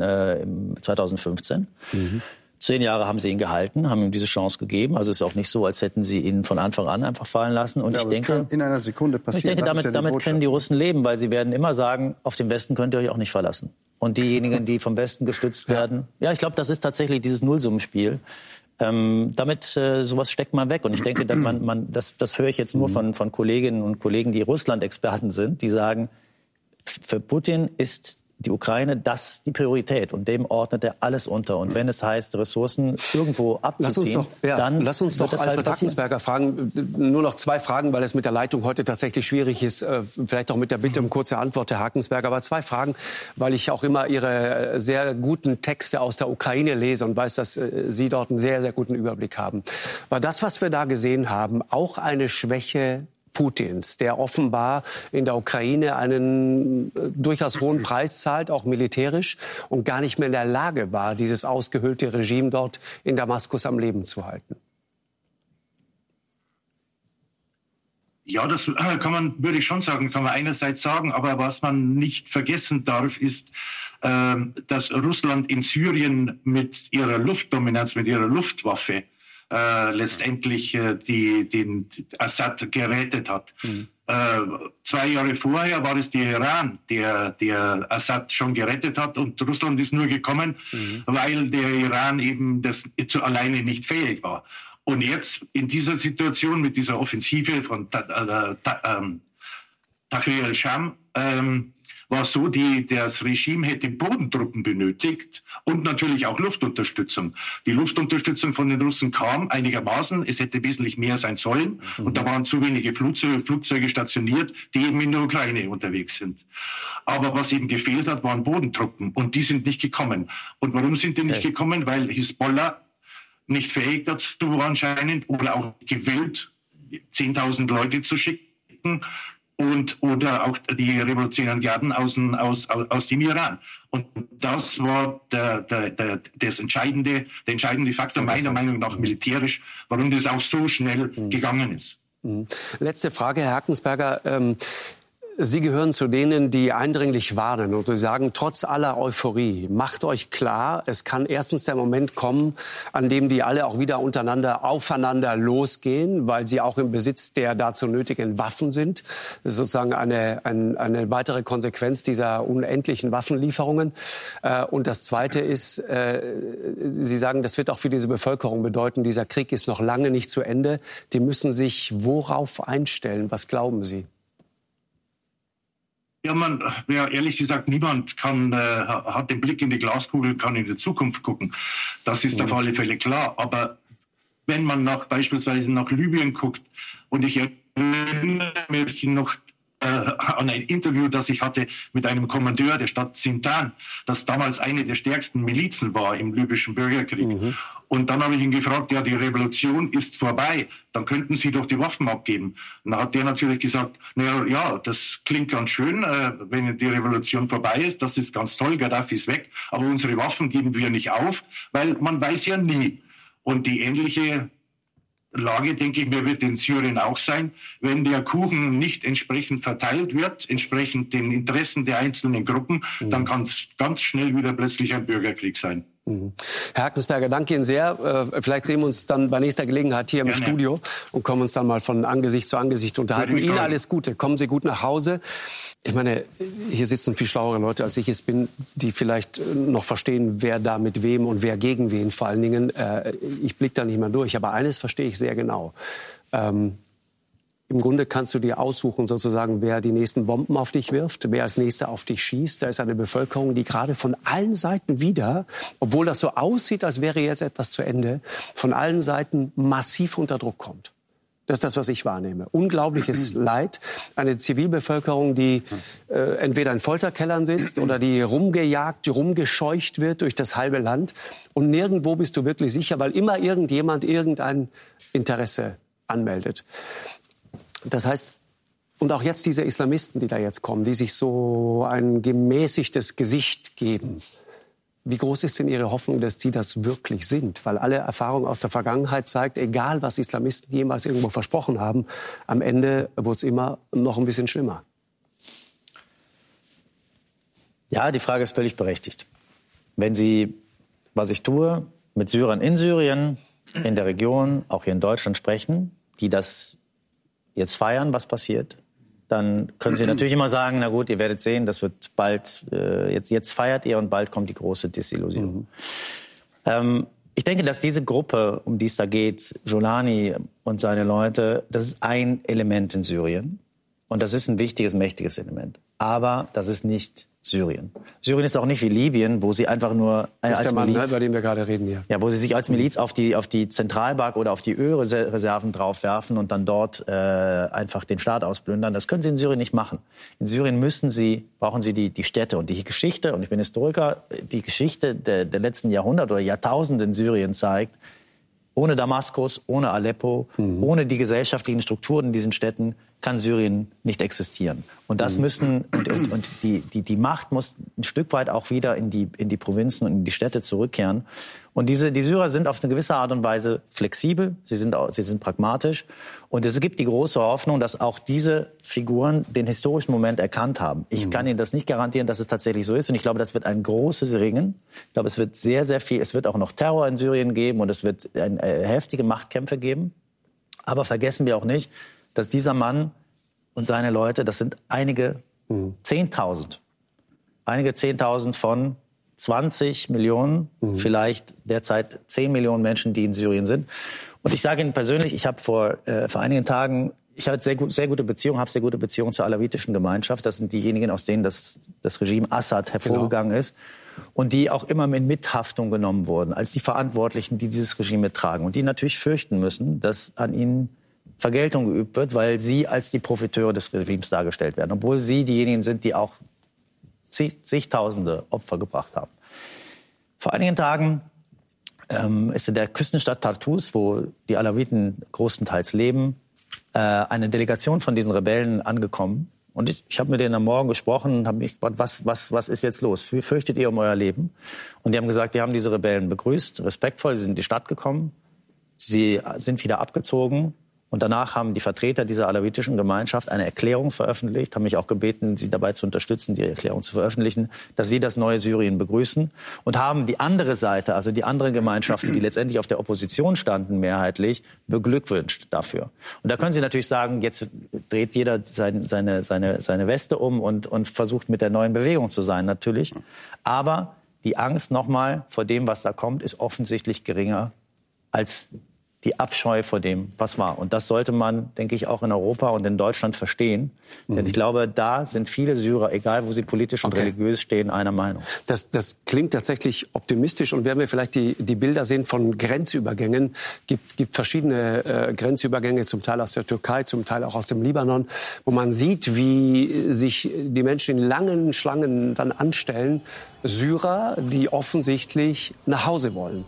2015. 10 Jahre haben sie ihn gehalten, haben ihm diese Chance gegeben. Also es ist auch nicht so, als hätten sie ihn von Anfang an einfach fallen lassen. Und ich denke, kann in einer Sekunde passieren. Ich denke, damit können die Russen leben, weil sie werden immer sagen, auf den Westen könnt ihr euch auch nicht verlassen. Und diejenigen, die vom Westen gestützt werden, ich glaube, das ist tatsächlich dieses Nullsummenspiel. Sowas steckt man weg. Und ich denke, dass das höre ich jetzt nur von Kolleginnen und Kollegen, die Russland-Experten sind, die sagen, für Putin ist die Ukraine die Priorität. Und dem ordnet er alles unter. Und wenn es heißt, Ressourcen irgendwo abzuziehen, lass uns doch Alfred Hackensberger fragen. Nur noch 2 Fragen, weil es mit der Leitung heute tatsächlich schwierig ist. Vielleicht auch mit der Bitte um kurze Antwort, Herr Hackensberger. Aber 2 Fragen, weil ich auch immer Ihre sehr guten Texte aus der Ukraine lese und weiß, dass Sie dort einen sehr, sehr guten Überblick haben. War das, was wir da gesehen haben, auch eine Schwäche Putins, der offenbar in der Ukraine einen durchaus hohen Preis zahlt, auch militärisch, und gar nicht mehr in der Lage war, dieses ausgehöhlte Regime dort in Damaskus am Leben zu halten? Ja, das würde ich schon sagen, kann man einerseits sagen, aber was man nicht vergessen darf, ist, dass Russland in Syrien mit ihrer Luftdominanz, mit ihrer Luftwaffe letztendlich den Assad gerettet hat. 2 Jahre vorher war es der Iran, der Assad schon gerettet hat, und Russland ist nur gekommen, weil der Iran eben das alleine nicht fähig war. Und jetzt in dieser Situation mit dieser Offensive von Tahrir al-Sham war es so, das Regime hätte Bodentruppen benötigt und natürlich auch Luftunterstützung. Die Luftunterstützung von den Russen kam einigermaßen. Es hätte wesentlich mehr sein sollen. Und da waren zu wenige Flugzeuge stationiert, die eben in der Ukraine unterwegs sind. Aber was eben gefehlt hat, waren Bodentruppen. Und die sind nicht gekommen. Und warum sind die nicht gekommen? Weil Hisbollah nicht fähig dazu war anscheinend oder auch gewillt, 10.000 Leute zu schicken. Oder auch die Revolutionären Garden aus dem Iran. Und das war der entscheidende Faktor, meiner Meinung nach militärisch, warum das auch so schnell gegangen ist. Letzte Frage, Herr Hackensperger. Sie gehören zu denen, die eindringlich warnen und sagen, trotz aller Euphorie, macht euch klar, es kann erstens der Moment kommen, an dem die alle auch wieder aufeinander losgehen, weil sie auch im Besitz der dazu nötigen Waffen sind. Das ist sozusagen eine weitere Konsequenz dieser unendlichen Waffenlieferungen. Und das Zweite ist, Sie sagen, das wird auch für diese Bevölkerung bedeuten, dieser Krieg ist noch lange nicht zu Ende. Die müssen sich worauf einstellen? Was glauben Sie? Ja, ehrlich gesagt, niemand hat den Blick in die Glaskugel, kann in die Zukunft gucken. Das ist auf alle Fälle klar. Aber wenn man beispielsweise nach Libyen guckt, und ich erinnere mich noch an ein Interview, das ich hatte mit einem Kommandeur der Stadt Sintan, das damals eine der stärksten Milizen war im libyschen Bürgerkrieg. Und dann habe ich ihn gefragt, ja, die Revolution ist vorbei, dann könnten Sie doch die Waffen abgeben. Und dann hat der natürlich gesagt, ja, das klingt ganz schön, wenn die Revolution vorbei ist, das ist ganz toll, Gaddafi ist weg, aber unsere Waffen geben wir nicht auf, weil man weiß ja nie. Und die ähnliche Lage, denke ich mir, wird in Syrien auch sein. Wenn der Kuchen nicht entsprechend verteilt wird, entsprechend den Interessen der einzelnen Gruppen, dann kann es ganz schnell wieder plötzlich ein Bürgerkrieg sein. Herr Hackensperger, danke Ihnen sehr. Vielleicht sehen wir uns dann bei nächster Gelegenheit hier im Studio und kommen uns dann mal von Angesicht zu Angesicht unterhalten. Ihnen alles Gute. Kommen Sie gut nach Hause. Ich meine, hier sitzen viel schlauere Leute, als ich es bin, die vielleicht noch verstehen, wer da mit wem und wer gegen wen vor allen Dingen. Ich blicke da nicht mehr durch. Aber eines verstehe ich sehr genau. Im Grunde kannst du dir aussuchen, sozusagen, wer die nächsten Bomben auf dich wirft, wer als Nächster auf dich schießt. Da ist eine Bevölkerung, die gerade von allen Seiten wieder, obwohl das so aussieht, als wäre jetzt etwas zu Ende, von allen Seiten massiv unter Druck kommt. Das ist das, was ich wahrnehme. Unglaubliches Leid. Eine Zivilbevölkerung, die entweder in Folterkellern sitzt oder die rumgejagt, rumgescheucht wird durch das halbe Land. Und nirgendwo bist du wirklich sicher, weil immer irgendjemand irgendein Interesse anmeldet. Das heißt, und auch jetzt diese Islamisten, die da jetzt kommen, die sich so ein gemäßigtes Gesicht geben. Wie groß ist denn Ihre Hoffnung, dass die das wirklich sind? Weil alle Erfahrung aus der Vergangenheit zeigt, egal was Islamisten jemals irgendwo versprochen haben, am Ende wurde es immer noch ein bisschen schlimmer. Ja, die Frage ist völlig berechtigt. Wenn Sie, was ich tue, mit Syrern in Syrien, in der Region, auch hier in Deutschland sprechen, die das jetzt feiern, was passiert, dann können Sie natürlich immer sagen, na gut, ihr werdet sehen, das wird bald, jetzt feiert ihr und bald kommt die große Desillusion. Ich denke, dass diese Gruppe, um die es da geht, Jolani und seine Leute, das ist ein Element in Syrien. Und das ist ein wichtiges, mächtiges Element. Aber das ist nicht Syrien. Syrien ist auch nicht wie Libyen, wo sie einfach nur als Miliz... Das ist der Mann, über den wir gerade reden hier. Ja, wo sie sich als Miliz auf die Zentralbank oder auf die Ölreserven draufwerfen und dann dort einfach den Staat ausplündern. Das können sie in Syrien nicht machen. In Syrien brauchen sie die Städte und die Geschichte, und ich bin Historiker, die Geschichte der letzten Jahrhunderte oder Jahrtausende in Syrien zeigt, ohne Damaskus, ohne Aleppo, ohne die gesellschaftlichen Strukturen in diesen Städten kann Syrien nicht existieren. Und das müssen, und die Macht muss ein Stück weit auch wieder in die Provinzen und in die Städte zurückkehren. Und die Syrer sind auf eine gewisse Art und Weise flexibel, sie sind pragmatisch. Und es gibt die große Hoffnung, dass auch diese Figuren den historischen Moment erkannt haben. Ich kann Ihnen das nicht garantieren, dass es tatsächlich so ist. Und ich glaube, das wird ein großes Ringen. Ich glaube, es wird sehr, sehr viel, es wird auch noch Terror in Syrien geben und es wird heftige Machtkämpfe geben. Aber vergessen wir auch nicht, dass dieser Mann und seine Leute, das sind einige 10.000 von 20 Millionen, vielleicht derzeit 10 Millionen Menschen, die in Syrien sind. Und ich sage Ihnen persönlich, ich habe vor einigen Tagen, ich hatte sehr gute Beziehungen zur alawitischen Gemeinschaft. Das sind diejenigen, aus denen das Regime Assad hervorgegangen ist und die auch immer in Mithaftung genommen wurden, als die Verantwortlichen, die dieses Regime mittragen und die natürlich fürchten müssen, dass an ihnen Vergeltung geübt wird, weil sie als die Profiteure des Regimes dargestellt werden, obwohl sie diejenigen sind, die auch zigtausende Opfer gebracht haben. Vor einigen Tagen ist in der Küstenstadt Tartus, wo die Alawiten großenteils leben, eine Delegation von diesen Rebellen angekommen. Und ich habe mit denen am Morgen gesprochen und habe mich gefragt, was ist jetzt los? Fürchtet ihr um euer Leben? Und die haben gesagt, wir haben diese Rebellen begrüßt, respektvoll, sie sind in die Stadt gekommen, sie sind wieder abgezogen. Und danach haben die Vertreter dieser alawitischen Gemeinschaft eine Erklärung veröffentlicht, haben mich auch gebeten, sie dabei zu unterstützen, die Erklärung zu veröffentlichen, dass sie das neue Syrien begrüßen und haben die andere Seite, also die anderen Gemeinschaften, die letztendlich auf der Opposition standen, mehrheitlich beglückwünscht dafür. Und da können Sie natürlich sagen, jetzt dreht jeder seine Weste um und versucht mit der neuen Bewegung zu sein, natürlich. Aber die Angst nochmal vor dem, was da kommt, ist offensichtlich geringer als die Abscheu vor dem, was war. Und das sollte man, denke ich, auch in Europa und in Deutschland verstehen. Denn ich glaube, da sind viele Syrer, egal wo sie politisch und religiös stehen, einer Meinung. Das klingt tatsächlich optimistisch. Und wenn wir vielleicht die Bilder sehen von Grenzübergängen, gibt verschiedene Grenzübergänge, zum Teil aus der Türkei, zum Teil auch aus dem Libanon, wo man sieht, wie sich die Menschen in langen Schlangen dann anstellen. Syrer, die offensichtlich nach Hause wollen.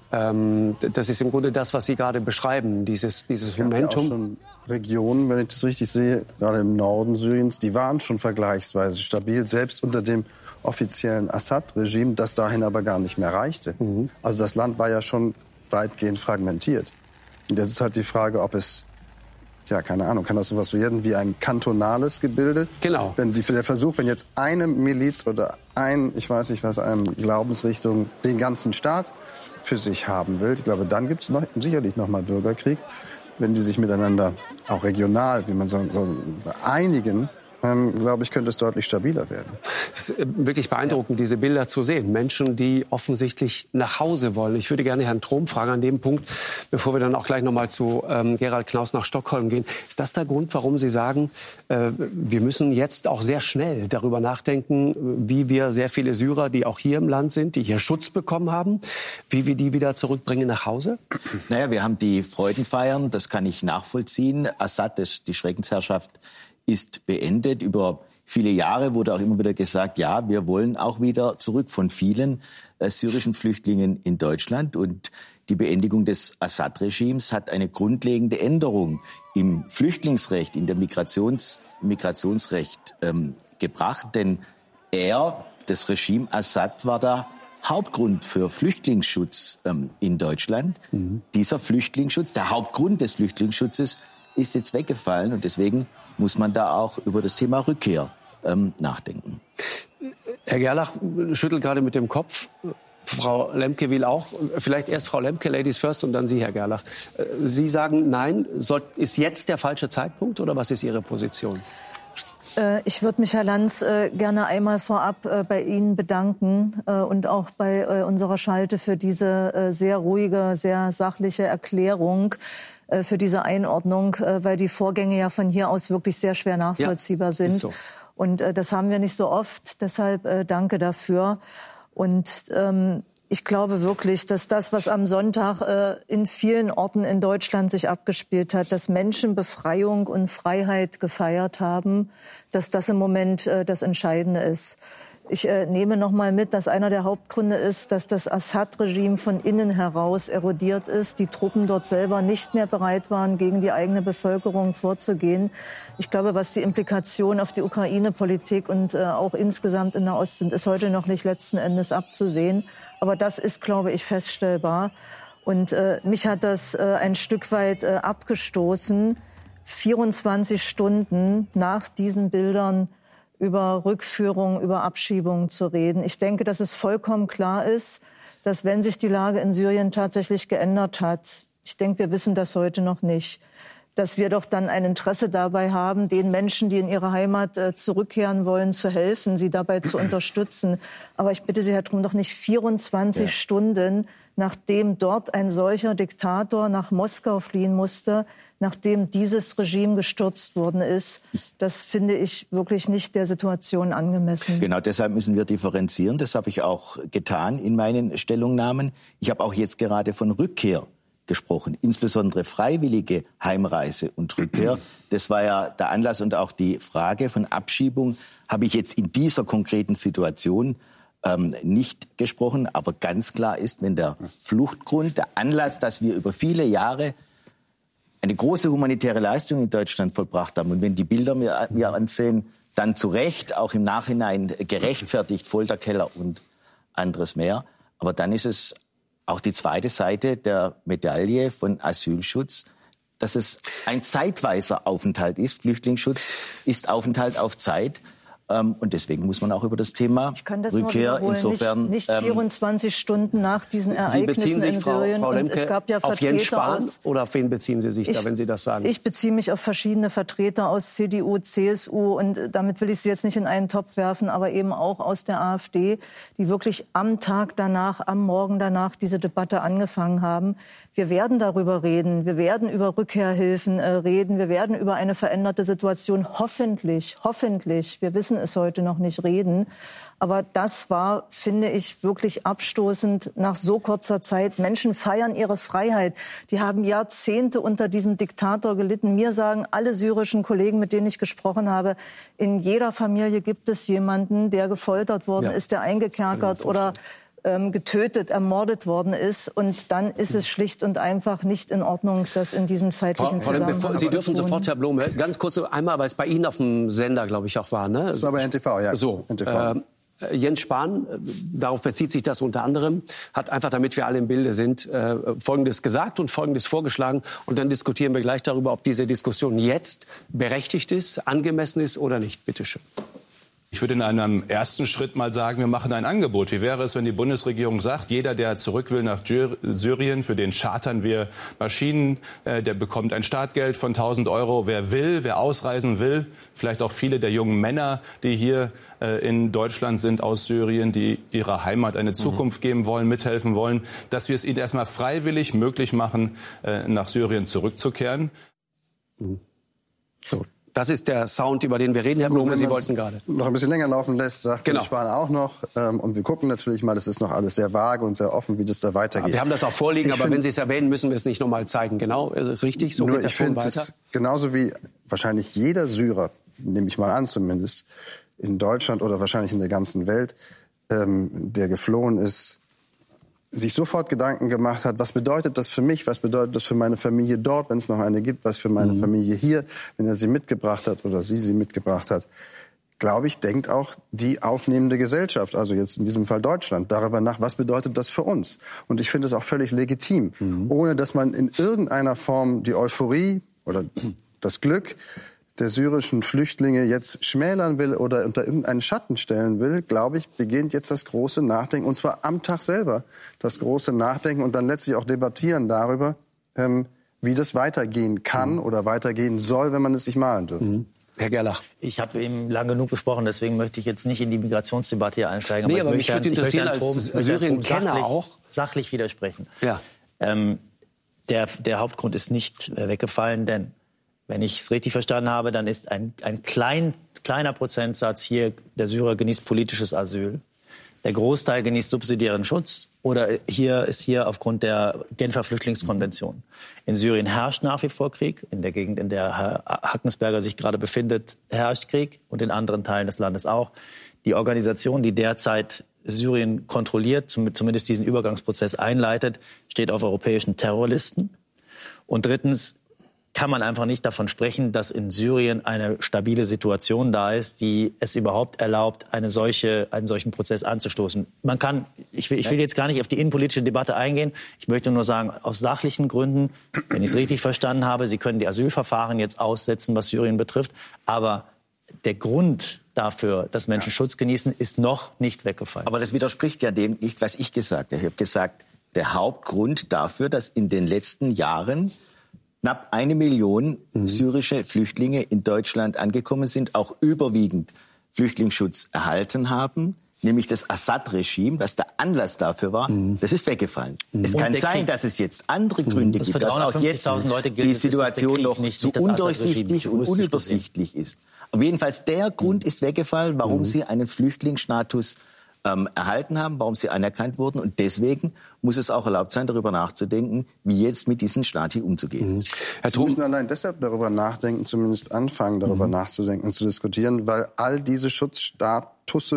Das ist im Grunde das, was Sie gerade beschreiben, dieses Momentum. Ja auch schon Regionen, wenn ich das richtig sehe, gerade im Norden Syriens, die waren schon vergleichsweise stabil, selbst unter dem offiziellen Assad-Regime, das dahin aber gar nicht mehr reichte. Also das Land war ja schon weitgehend fragmentiert. Und jetzt ist halt die Frage, ob es, ja, keine Ahnung, kann das sowas werden wie ein kantonales Gebilde? Genau. Denn der Versuch, wenn jetzt eine Miliz oder eine Glaubensrichtung den ganzen Staat für sich haben will, ich glaube, dann gibt es sicherlich noch mal Bürgerkrieg, wenn die sich miteinander auch regional, wie man so einigen, glaube ich, könnte es deutlich stabiler werden. Es ist wirklich beeindruckend, diese Bilder zu sehen. Menschen, die offensichtlich nach Hause wollen. Ich würde gerne Herrn Trom fragen an dem Punkt, bevor wir dann auch gleich noch mal zu Gerald Knaus nach Stockholm gehen. Ist das der Grund, warum Sie sagen, wir müssen jetzt auch sehr schnell darüber nachdenken, wie wir sehr viele Syrer, die auch hier im Land sind, die hier Schutz bekommen haben, wie wir die wieder zurückbringen nach Hause? Naja, wir haben die Freudenfeiern, das kann ich nachvollziehen. Assad, die Schreckensherrschaft, ist beendet. Über viele Jahre wurde auch immer wieder gesagt, ja, wir wollen auch wieder zurück von vielen syrischen Flüchtlingen in Deutschland. Und die Beendigung des Assad-Regimes hat eine grundlegende Änderung im Flüchtlingsrecht, in der Migrationsrecht gebracht. Denn das Regime Assad, war der Hauptgrund für Flüchtlingsschutz in Deutschland. Dieser Flüchtlingsschutz, der Hauptgrund des Flüchtlingsschutzes, ist jetzt weggefallen. Und deswegen muss man da auch über das Thema Rückkehr nachdenken. Herr Gerlach schüttelt gerade mit dem Kopf. Frau Lemke will auch. Vielleicht erst Frau Lemke, Ladies first, und dann Sie, Herr Gerlach. Sie sagen, nein, ist jetzt der falsche Zeitpunkt, oder was ist Ihre Position? Ich würde mich, Herr Lanz, gerne einmal vorab bei Ihnen bedanken und auch bei unserer Schalte für diese sehr ruhige, sehr sachliche Erklärung, für diese Einordnung, weil die Vorgänge ja von hier aus wirklich sehr schwer nachvollziehbar sind. Ist so. Und das haben wir nicht so oft. Deshalb danke dafür. Und ich glaube wirklich, dass das, was am Sonntag in vielen Orten in Deutschland sich abgespielt hat, dass Menschen Befreiung und Freiheit gefeiert haben, dass das im Moment das Entscheidende ist. Ich nehme noch mal mit, dass einer der Hauptgründe ist, dass das Assad-Regime von innen heraus erodiert ist, die Truppen dort selber nicht mehr bereit waren, gegen die eigene Bevölkerung vorzugehen. Ich glaube, was die Implikationen auf die Ukraine-Politik und auch insgesamt in Nahost sind, ist heute noch nicht letzten Endes abzusehen. Aber das ist, glaube ich, feststellbar. Und mich hat das ein Stück weit abgestoßen, 24 Stunden nach diesen Bildern über Rückführung, über Abschiebung zu reden. Ich denke, dass es vollkommen klar ist, dass wenn sich die Lage in Syrien tatsächlich geändert hat, ich denke, wir wissen das heute noch nicht, dass wir doch dann ein Interesse dabei haben, den Menschen, die in ihre Heimat zurückkehren wollen, zu helfen, sie dabei zu unterstützen. Aber ich bitte Sie, Herr Trum, doch nicht 24 Stunden, nachdem dort ein solcher Diktator nach Moskau fliehen musste, nachdem dieses Regime gestürzt worden ist. Das finde ich wirklich nicht der Situation angemessen. Genau, deshalb müssen wir differenzieren. Das habe ich auch getan in meinen Stellungnahmen. Ich habe auch jetzt gerade von Rückkehr gesprochen, insbesondere freiwillige Heimreise und Rückkehr. Das war ja der Anlass und auch die Frage von Abschiebung habe ich jetzt in dieser konkreten Situation nicht gesprochen. Aber ganz klar ist, wenn der Fluchtgrund, der Anlass, dass wir über viele Jahre eine große humanitäre Leistung in Deutschland vollbracht haben. Und wenn die Bilder mir ansehen, dann zu Recht, auch im Nachhinein gerechtfertigt, Folterkeller und anderes mehr. Aber dann ist es auch die zweite Seite der Medaille von Asylschutz, dass es ein zeitweiser Aufenthalt ist. Flüchtlingsschutz ist Aufenthalt auf Zeit. Und deswegen muss man auch über das Thema Rückkehr insofern... Nicht 24 Stunden nach diesen Ereignissen in Syrien. Frau Lemke, und es gab ja auf Jens Spahn oder auf wen beziehen Sie sich da, wenn Sie das sagen? Ich beziehe mich auf verschiedene Vertreter aus CDU, CSU und damit will ich Sie jetzt nicht in einen Topf werfen, aber eben auch aus der AfD, die wirklich am Tag danach, am Morgen danach diese Debatte angefangen haben. Wir werden darüber reden, wir werden über Rückkehrhilfen reden, wir werden über eine veränderte Situation hoffentlich, wir wissen es heute noch nicht, reden. Aber das war, finde ich, wirklich abstoßend nach so kurzer Zeit. Menschen feiern ihre Freiheit. Die haben Jahrzehnte unter diesem Diktator gelitten. Mir sagen alle syrischen Kollegen, mit denen ich gesprochen habe, in jeder Familie gibt es jemanden, der gefoltert worden ist, der eingekerkert oder getötet, ermordet worden ist. Und dann ist es schlicht und einfach nicht in Ordnung, das in diesem zeitlichen Zusammenhang Sie dürfen sofort, Herr Blome, ganz kurz einmal, weil es bei Ihnen auf dem Sender, glaube ich, auch war. Ne? Das war bei NTV, ja. So, NTV. Jens Spahn, darauf bezieht sich das unter anderem, hat einfach, damit wir alle im Bilde sind, Folgendes gesagt und Folgendes vorgeschlagen. Und dann diskutieren wir gleich darüber, ob diese Diskussion jetzt berechtigt ist, angemessen ist oder nicht. Bitte schön. Ich würde in einem ersten Schritt mal sagen, wir machen ein Angebot. Wie wäre es, wenn die Bundesregierung sagt, jeder, der zurück will nach Syrien, für den chartern wir Maschinen, der bekommt ein Startgeld von 1.000 €. Wer will, wer ausreisen will, vielleicht auch viele der jungen Männer, die hier in Deutschland sind aus Syrien, die ihrer Heimat eine Zukunft geben wollen, mithelfen wollen, dass wir es ihnen erstmal freiwillig möglich machen, nach Syrien zurückzukehren. So. Das ist der Sound, über den wir reden, Herr Blome. Sie wollten gerade noch ein bisschen länger laufen lässt, sagt Jens Spahn auch noch. Und wir gucken natürlich mal, es ist noch alles sehr vage und sehr offen, wie das da weitergeht. Wir haben das auch vorliegen, aber wenn Sie es erwähnen, müssen wir es nicht noch mal zeigen. Genau, richtig, so geht das schon weiter. Ich finde, genauso wie wahrscheinlich jeder Syrer, nehme ich mal an zumindest, in Deutschland oder wahrscheinlich in der ganzen Welt, der geflohen ist, sich sofort Gedanken gemacht hat, was bedeutet das für mich, was bedeutet das für meine Familie dort, wenn es noch eine gibt, was für meine Familie hier, wenn er sie mitgebracht hat oder sie mitgebracht hat. Glaube ich, denkt auch die aufnehmende Gesellschaft, also jetzt in diesem Fall Deutschland, darüber nach, was bedeutet das für uns. Und ich finde es auch völlig legitim, ohne dass man in irgendeiner Form die Euphorie oder das Glück der syrischen Flüchtlinge jetzt schmälern will oder unter irgendeinen Schatten stellen will, glaube ich, beginnt jetzt das große Nachdenken, und zwar am Tag selber, das große Nachdenken und dann letztlich auch debattieren darüber, wie das weitergehen kann oder weitergehen soll, wenn man es sich malen dürfte. Herr Gerlach. Ich habe eben lang genug gesprochen, deswem möchte ich jetzt nicht in die Migrationsdebatte hier einsteigen. Nee, aber mich würde interessieren, als Syrien-Kenner auch sachlich widersprechen. Ja. Der Hauptgrund ist nicht weggefallen, denn wenn ich es richtig verstanden habe, dann ist ein kleiner Prozentsatz hier, der Syrer genießt politisches Asyl. Der Großteil genießt subsidiären Schutz oder ist hier aufgrund der Genfer Flüchtlingskonvention. In Syrien herrscht nach wie vor Krieg. In der Gegend, in der Herr Hackensberger sich gerade befindet, herrscht Krieg und in anderen Teilen des Landes auch. die Organisation, die derzeit Syrien kontrolliert, zumindest diesen Übergangsprozess einleitet, steht auf europäischen Terrorlisten. Und drittens kann man einfach nicht davon sprechen, dass in Syrien eine stabile Situation da ist, die es überhaupt erlaubt, einen solchen Prozess anzustoßen. Ich will jetzt gar nicht auf die innenpolitische Debatte eingehen. Ich möchte nur sagen, aus sachlichen Gründen, wenn ich es richtig verstanden habe, Sie können die Asylverfahren jetzt aussetzen, was Syrien betrifft. Aber der Grund dafür, dass Menschen Schutz genießen, ist noch nicht weggefallen. Aber das widerspricht ja dem nicht, was ich gesagt habe. Ich habe gesagt, der Hauptgrund dafür, dass in den letzten Jahren knapp 1 Million syrische Flüchtlinge in Deutschland angekommen sind, auch überwiegend Flüchtlingsschutz erhalten haben, nämlich das Assad-Regime, was der Anlass dafür war, das ist weggefallen. Es kann sein, dass es jetzt andere Gründe gibt, dass auch jetzt die Situation noch so undurchsichtig und unübersichtlich ist. Aber jedenfalls der Grund ist weggefallen, warum sie einen Flüchtlingsstatus erhalten haben, warum sie anerkannt wurden. Und deswegen muss es auch erlaubt sein, darüber nachzudenken, wie jetzt mit diesen Stati umzugehen ist. Sie müssen allein deshalb darüber nachdenken, zumindest anfangen, darüber nachzudenken und zu diskutieren, weil all diese Schutzstatus,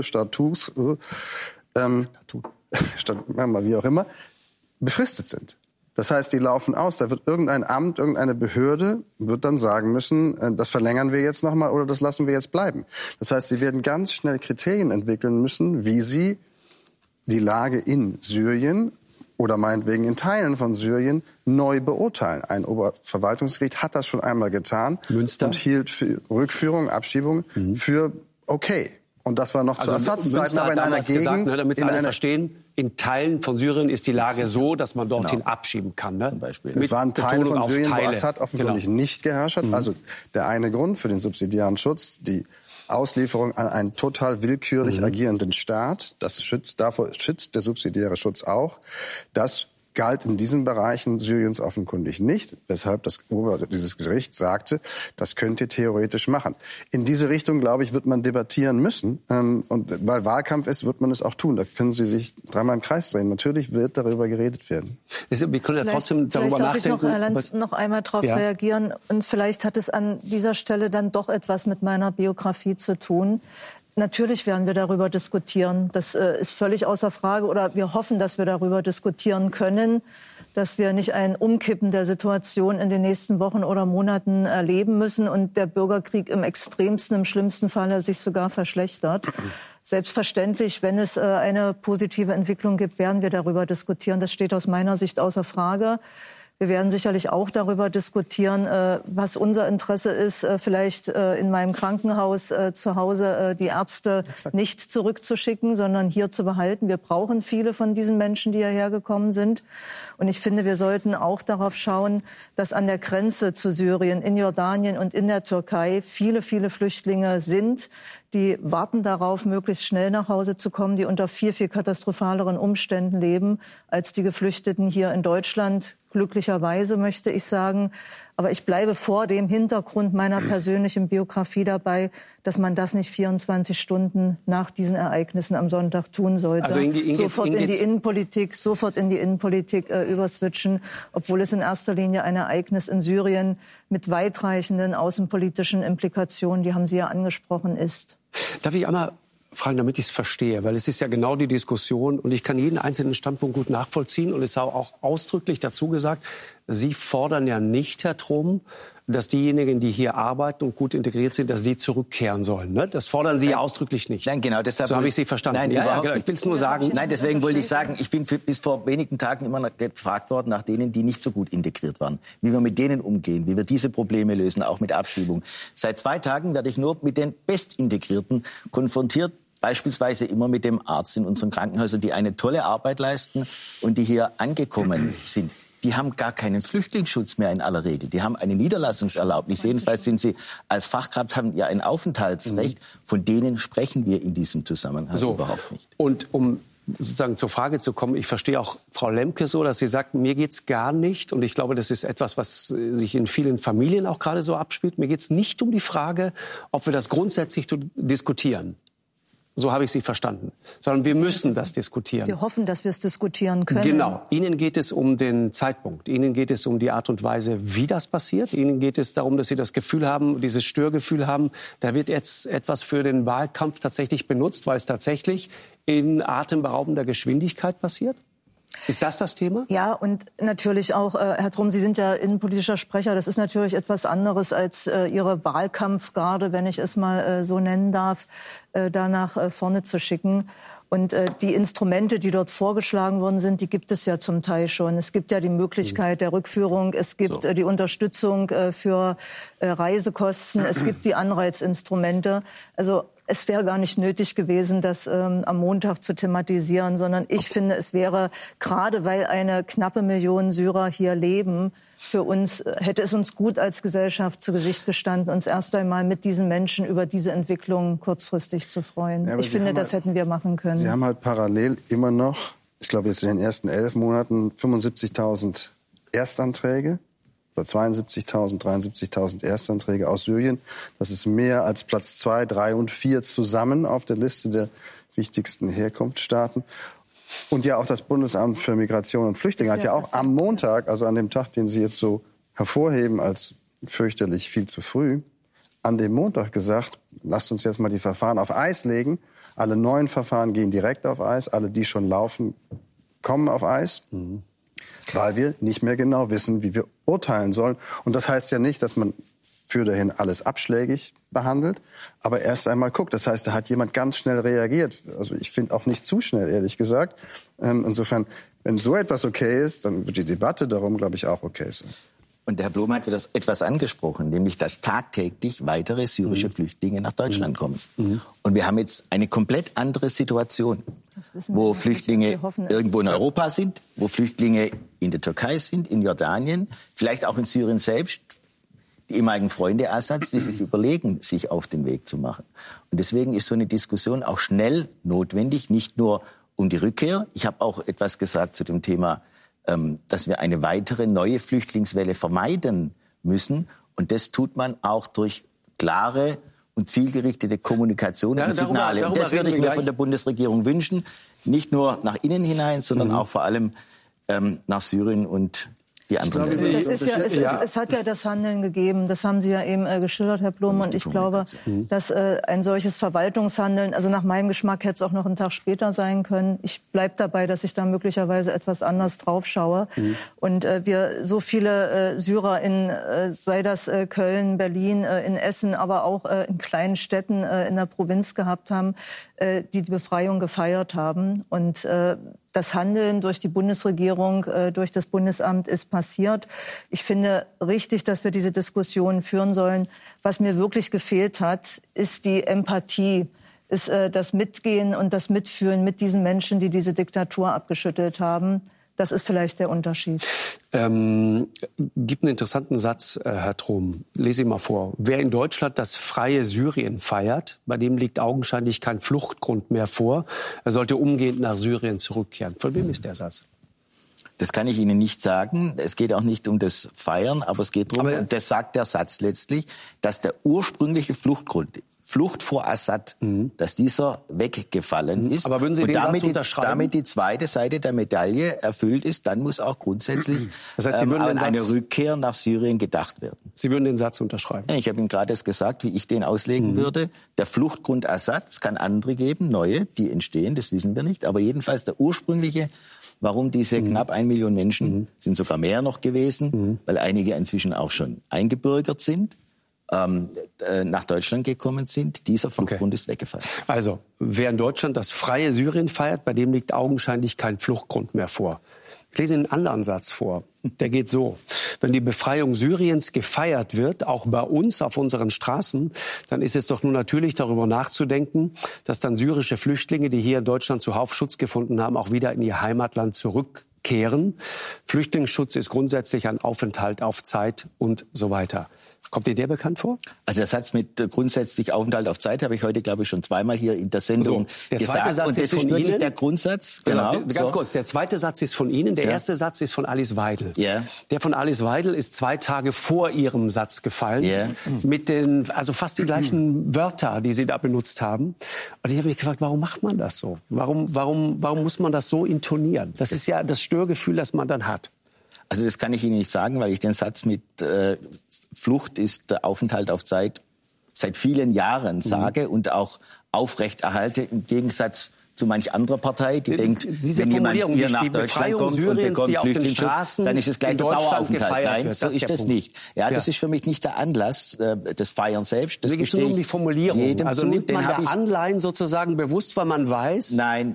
wie auch immer, befristet sind. Das heißt, die laufen aus. Da wird irgendein Amt, irgendeine Behörde wird dann sagen müssen, das verlängern wir jetzt nochmal oder das lassen wir jetzt bleiben. Das heißt, sie werden ganz schnell Kriterien entwickeln müssen, wie sie die Lage in Syrien oder meinetwegen in Teilen von Syrien neu beurteilen. Ein Oberverwaltungsgericht hat das schon einmal getan und hielt für Rückführung, Abschiebung für okay. Und das war noch zu Assad-Zeiten, aber in einer Gegend... Damit Sie alle verstehen, in Teilen von Syrien ist die Lage so, dass man dorthin abschieben kann. Ne? Zum Beispiel. Es waren Teile von Syrien, wo Assad offensichtlich nicht geherrscht hat. Also der eine Grund für den subsidiären Schutz, die Auslieferung an einen total willkürlich agierenden Staat, das davor schützt der subsidiäre Schutz auch. Das galt in diesen Bereichen Syriens offenkundig nicht, weshalb dieses Gericht sagte, das könnt ihr theoretisch machen. In diese Richtung, glaube ich, wird man debattieren müssen. Und weil Wahlkampf ist, wird man es auch tun. Da können Sie sich dreimal im Kreis drehen. Natürlich wird darüber geredet werden. Wir können ja trotzdem darüber nachdenken. Vielleicht darf ich noch einmal darauf reagieren. Und vielleicht hat es an dieser Stelle dann doch etwas mit meiner Biografie zu tun. Natürlich werden wir darüber diskutieren. Das ist völlig außer Frage. Oder wir hoffen, dass wir darüber diskutieren können, dass wir nicht ein Umkippen der Situation in den nächsten Wochen oder Monaten erleben müssen und der Bürgerkrieg im extremsten, im schlimmsten Falle sich sogar verschlechtert. Selbstverständlich, wenn es eine positive Entwicklung gibt, werden wir darüber diskutieren. Das steht aus meiner Sicht außer Frage. Wir werden sicherlich auch darüber diskutieren, was unser Interesse ist, vielleicht in meinem Krankenhaus zu Hause die Ärzte nicht zurückzuschicken, sondern hier zu behalten. Wir brauchen viele von diesen Menschen, die hierher gekommen sind. Und ich finde, wir sollten auch darauf schauen, dass an der Grenze zu Syrien, in Jordanien und in der Türkei viele, viele Flüchtlinge sind, die warten darauf, möglichst schnell nach Hause zu kommen, die unter viel, viel katastrophaleren Umständen leben als die Geflüchteten hier in Deutschland. Glücklicherweise, möchte ich sagen. Aber ich bleibe vor dem Hintergrund meiner persönlichen Biografie dabei, dass man das nicht 24 Stunden nach diesen Ereignissen am Sonntag tun sollte. Also sofort in die Innenpolitik überswitchen, obwohl es in erster Linie ein Ereignis in Syrien mit weitreichenden außenpolitischen Implikationen, die haben Sie ja angesprochen, ist. Darf ich einmal fragen, damit ich es verstehe, weil es ist ja genau die Diskussion und ich kann jeden einzelnen Standpunkt gut nachvollziehen und es ist auch ausdrücklich dazu gesagt, Sie fordern ja nicht, Herr Trom, dass diejenigen, die hier arbeiten und gut integriert sind, dass die zurückkehren sollen. Ne? Das fordern Sie ja ausdrücklich nicht. Nein, genau. Deshalb so habe ich Sie verstanden. Nein, genau. Ich will es nur sagen. Nein, deswegen wollte ich sagen, ich bin bis vor wenigen Tagen immer noch gefragt worden nach denen, die nicht so gut integriert waren. Wie wir mit denen umgehen, wie wir diese Probleme lösen, auch mit Abschiebung. Seit 2 Tagen werde ich nur mit den Bestintegrierten konfrontiert. Beispielsweise immer mit dem Arzt in unseren Krankenhäusern, die eine tolle Arbeit leisten und die hier angekommen sind. Die haben gar keinen Flüchtlingsschutz mehr in aller Regel. Die haben eine Niederlassungserlaubnis. Jedenfalls sind sie als Fachkraft, haben ja ein Aufenthaltsrecht. Von denen sprechen wir in diesem Zusammenhang überhaupt nicht. Und um sozusagen zur Frage zu kommen, ich verstehe auch Frau Lemke so, dass sie sagt, mir geht's gar nicht. Und ich glaube, das ist etwas, was sich in vielen Familien auch gerade so abspielt. Mir geht's nicht um die Frage, ob wir das grundsätzlich diskutieren. So habe ich Sie verstanden. Sondern wir müssen das diskutieren. Wir hoffen, dass wir es diskutieren können. Genau. Ihnen geht es um den Zeitpunkt. Ihnen geht es um die Art und Weise, wie das passiert. Ihnen geht es darum, dass Sie das Gefühl haben, dieses Störgefühl haben, da wird jetzt etwas für den Wahlkampf tatsächlich benutzt, weil es tatsächlich in atemberaubender Geschwindigkeit passiert? Ist das Thema? Ja, und natürlich auch, Herr Trum, Sie sind ja innenpolitischer Sprecher. Das ist natürlich etwas anderes als Ihre Wahlkampfgarde, wenn ich es mal so nennen darf, da nach vorne zu schicken. Und die Instrumente, die dort vorgeschlagen worden sind, die gibt es ja zum Teil schon. Es gibt ja die Möglichkeit der Rückführung, es gibt die Unterstützung für Reisekosten, es gibt die Anreizinstrumente. Also es wäre gar nicht nötig gewesen, das am Montag zu thematisieren, sondern ich finde, es wäre, gerade weil eine knappe Million Syrer hier leben, für uns, hätte es uns gut als Gesellschaft zu Gesicht gestanden, uns erst einmal mit diesen Menschen über diese Entwicklung kurzfristig zu freuen. Ja, ich finde, das hätten wir machen können. Sie haben halt parallel immer noch, ich glaube jetzt in den ersten 11 Monaten, 75.000 Erstanträge. 72.000, 73.000 Erstanträge aus Syrien. Das ist mehr als Platz 2, 3 und 4 zusammen auf der Liste der wichtigsten Herkunftsstaaten. Und ja, auch das Bundesamt für Migration und Flüchtlinge hat ja auch am Montag, also an dem Tag, den Sie jetzt so hervorheben als fürchterlich viel zu früh, an dem Montag gesagt, lasst uns jetzt mal die Verfahren auf Eis legen. Alle neuen Verfahren gehen direkt auf Eis. Alle, die schon laufen, kommen auf Eis. Weil wir nicht mehr genau wissen, wie wir urteilen sollen. Und das heißt ja nicht, dass man für dahin alles abschlägig behandelt, aber erst einmal guckt. Das heißt, da hat jemand ganz schnell reagiert. Also ich finde auch nicht zu schnell, ehrlich gesagt. Insofern, wenn so etwas okay ist, dann wird die Debatte darum, glaube ich, auch okay sein. Und der Herr Blum hat etwas angesprochen, nämlich, dass tagtäglich weitere syrische Flüchtlinge nach Deutschland kommen. Und wir haben jetzt eine komplett andere Situation, wo Flüchtlinge irgendwo in Europa sind, wo Flüchtlinge in der Türkei sind, in Jordanien, vielleicht auch in Syrien selbst, die ehemaligen Freunde Assads, die sich überlegen, sich auf den Weg zu machen. Und deswegen ist so eine Diskussion auch schnell notwendig, nicht nur um die Rückkehr. Ich habe auch etwas gesagt zu dem Thema, dass wir eine weitere neue Flüchtlingswelle vermeiden müssen. Und das tut man auch durch klare und zielgerichtete Kommunikation und Signale. Und das würde ich mir von der Bundesregierung wünschen. Nicht nur nach innen hinein, sondern auch vor allem nach Syrien und die anderen Länder. Es hat ja das Handeln gegeben, das haben Sie ja eben geschildert, Herr Blum. Und ich glaube, dass ein solches Verwaltungshandeln, also nach meinem Geschmack hätte es auch noch einen Tag später sein können. Ich bleibe dabei, dass ich da möglicherweise etwas anders drauf schaue. Und wir so viele Syrer sei das Köln, Berlin, in Essen, aber auch in kleinen Städten in der Provinz gehabt haben, die Befreiung gefeiert haben. Und das Handeln durch die Bundesregierung, durch das Bundesamt ist passiert. Ich finde richtig, dass wir diese Diskussion führen sollen. Was mir wirklich gefehlt hat, ist die Empathie, ist das Mitgehen und das Mitfühlen mit diesen Menschen, die diese Diktatur abgeschüttelt haben. Das ist vielleicht der Unterschied. Gibt einen interessanten Satz, Herr Trum. Lese ihn mal vor. Wer in Deutschland das freie Syrien feiert, bei dem liegt augenscheinlich kein Fluchtgrund mehr vor. Er sollte umgehend nach Syrien zurückkehren. Von wem ist der Satz? Das kann ich Ihnen nicht sagen. Es geht auch nicht um das Feiern, aber es geht darum, und das sagt der Satz letztlich, dass der ursprüngliche Fluchtgrund, Flucht vor Assad, dass dieser weggefallen ist. Aber würden Sie den Satz unterschreiben? Damit die zweite Seite der Medaille erfüllt ist, dann muss auch grundsätzlich das heißt, Sie würden an eine Rückkehr nach Syrien gedacht werden. Sie würden den Satz unterschreiben? Ja, ich habe Ihnen gerade gesagt, wie ich den auslegen würde. Der Fluchtgrund Assad, es kann andere geben, neue, die entstehen, das wissen wir nicht. Aber jedenfalls der ursprüngliche, warum diese knapp 1 Million Menschen, sind sogar mehr noch gewesen, weil einige inzwischen auch schon eingebürgert sind, nach Deutschland gekommen sind. Dieser Fluchtgrund ist weggefallen. Also, wer in Deutschland das freie Syrien feiert, bei dem liegt augenscheinlich kein Fluchtgrund mehr vor. Ich lese einen anderen Satz vor. Der geht so. Wenn die Befreiung Syriens gefeiert wird, auch bei uns auf unseren Straßen, dann ist es doch nur natürlich, darüber nachzudenken, dass dann syrische Flüchtlinge, die hier in Deutschland zuhauf Schutz gefunden haben, auch wieder in ihr Heimatland zurückkehren. Flüchtlingsschutz ist grundsätzlich ein Aufenthalt auf Zeit und so weiter. Kommt dir der bekannt vor? Also der Satz mit grundsätzlich Aufenthalt auf Zeit habe ich heute, glaube ich, schon zweimal hier in der Sendung gesagt. Satz und das ist wirklich der Grundsatz. Genau. Ganz kurz, der zweite Satz ist von Ihnen, der erste Satz ist von Alice Weidel. Yeah. Der von Alice Weidel ist 2 Tage vor Ihrem Satz gefallen, mit den, also fast die gleichen Wörter, die Sie da benutzt haben. Und ich habe mich gefragt, warum macht man das so? Warum muss man das so intonieren? Das ist ja das Störgefühl, das man dann hat. Also das kann ich Ihnen nicht sagen, weil ich den Satz mit Flucht ist der Aufenthalt auf Zeit seit vielen Jahren sage und auch aufrechterhalte, im Gegensatz zu manch anderer Partei, die denkt, wenn jemand hier nach Deutschland kommt und bekommt Flüchtlingsschutz, dann ist es gleich der Daueraufenthalt. Nein, so ist das nicht. Ja, das ist für mich nicht der Anlass des Feiern selbst. Das geht nur um die Formulierung. Also nimmt man da Anleihen sozusagen bewusst, weil man weiß,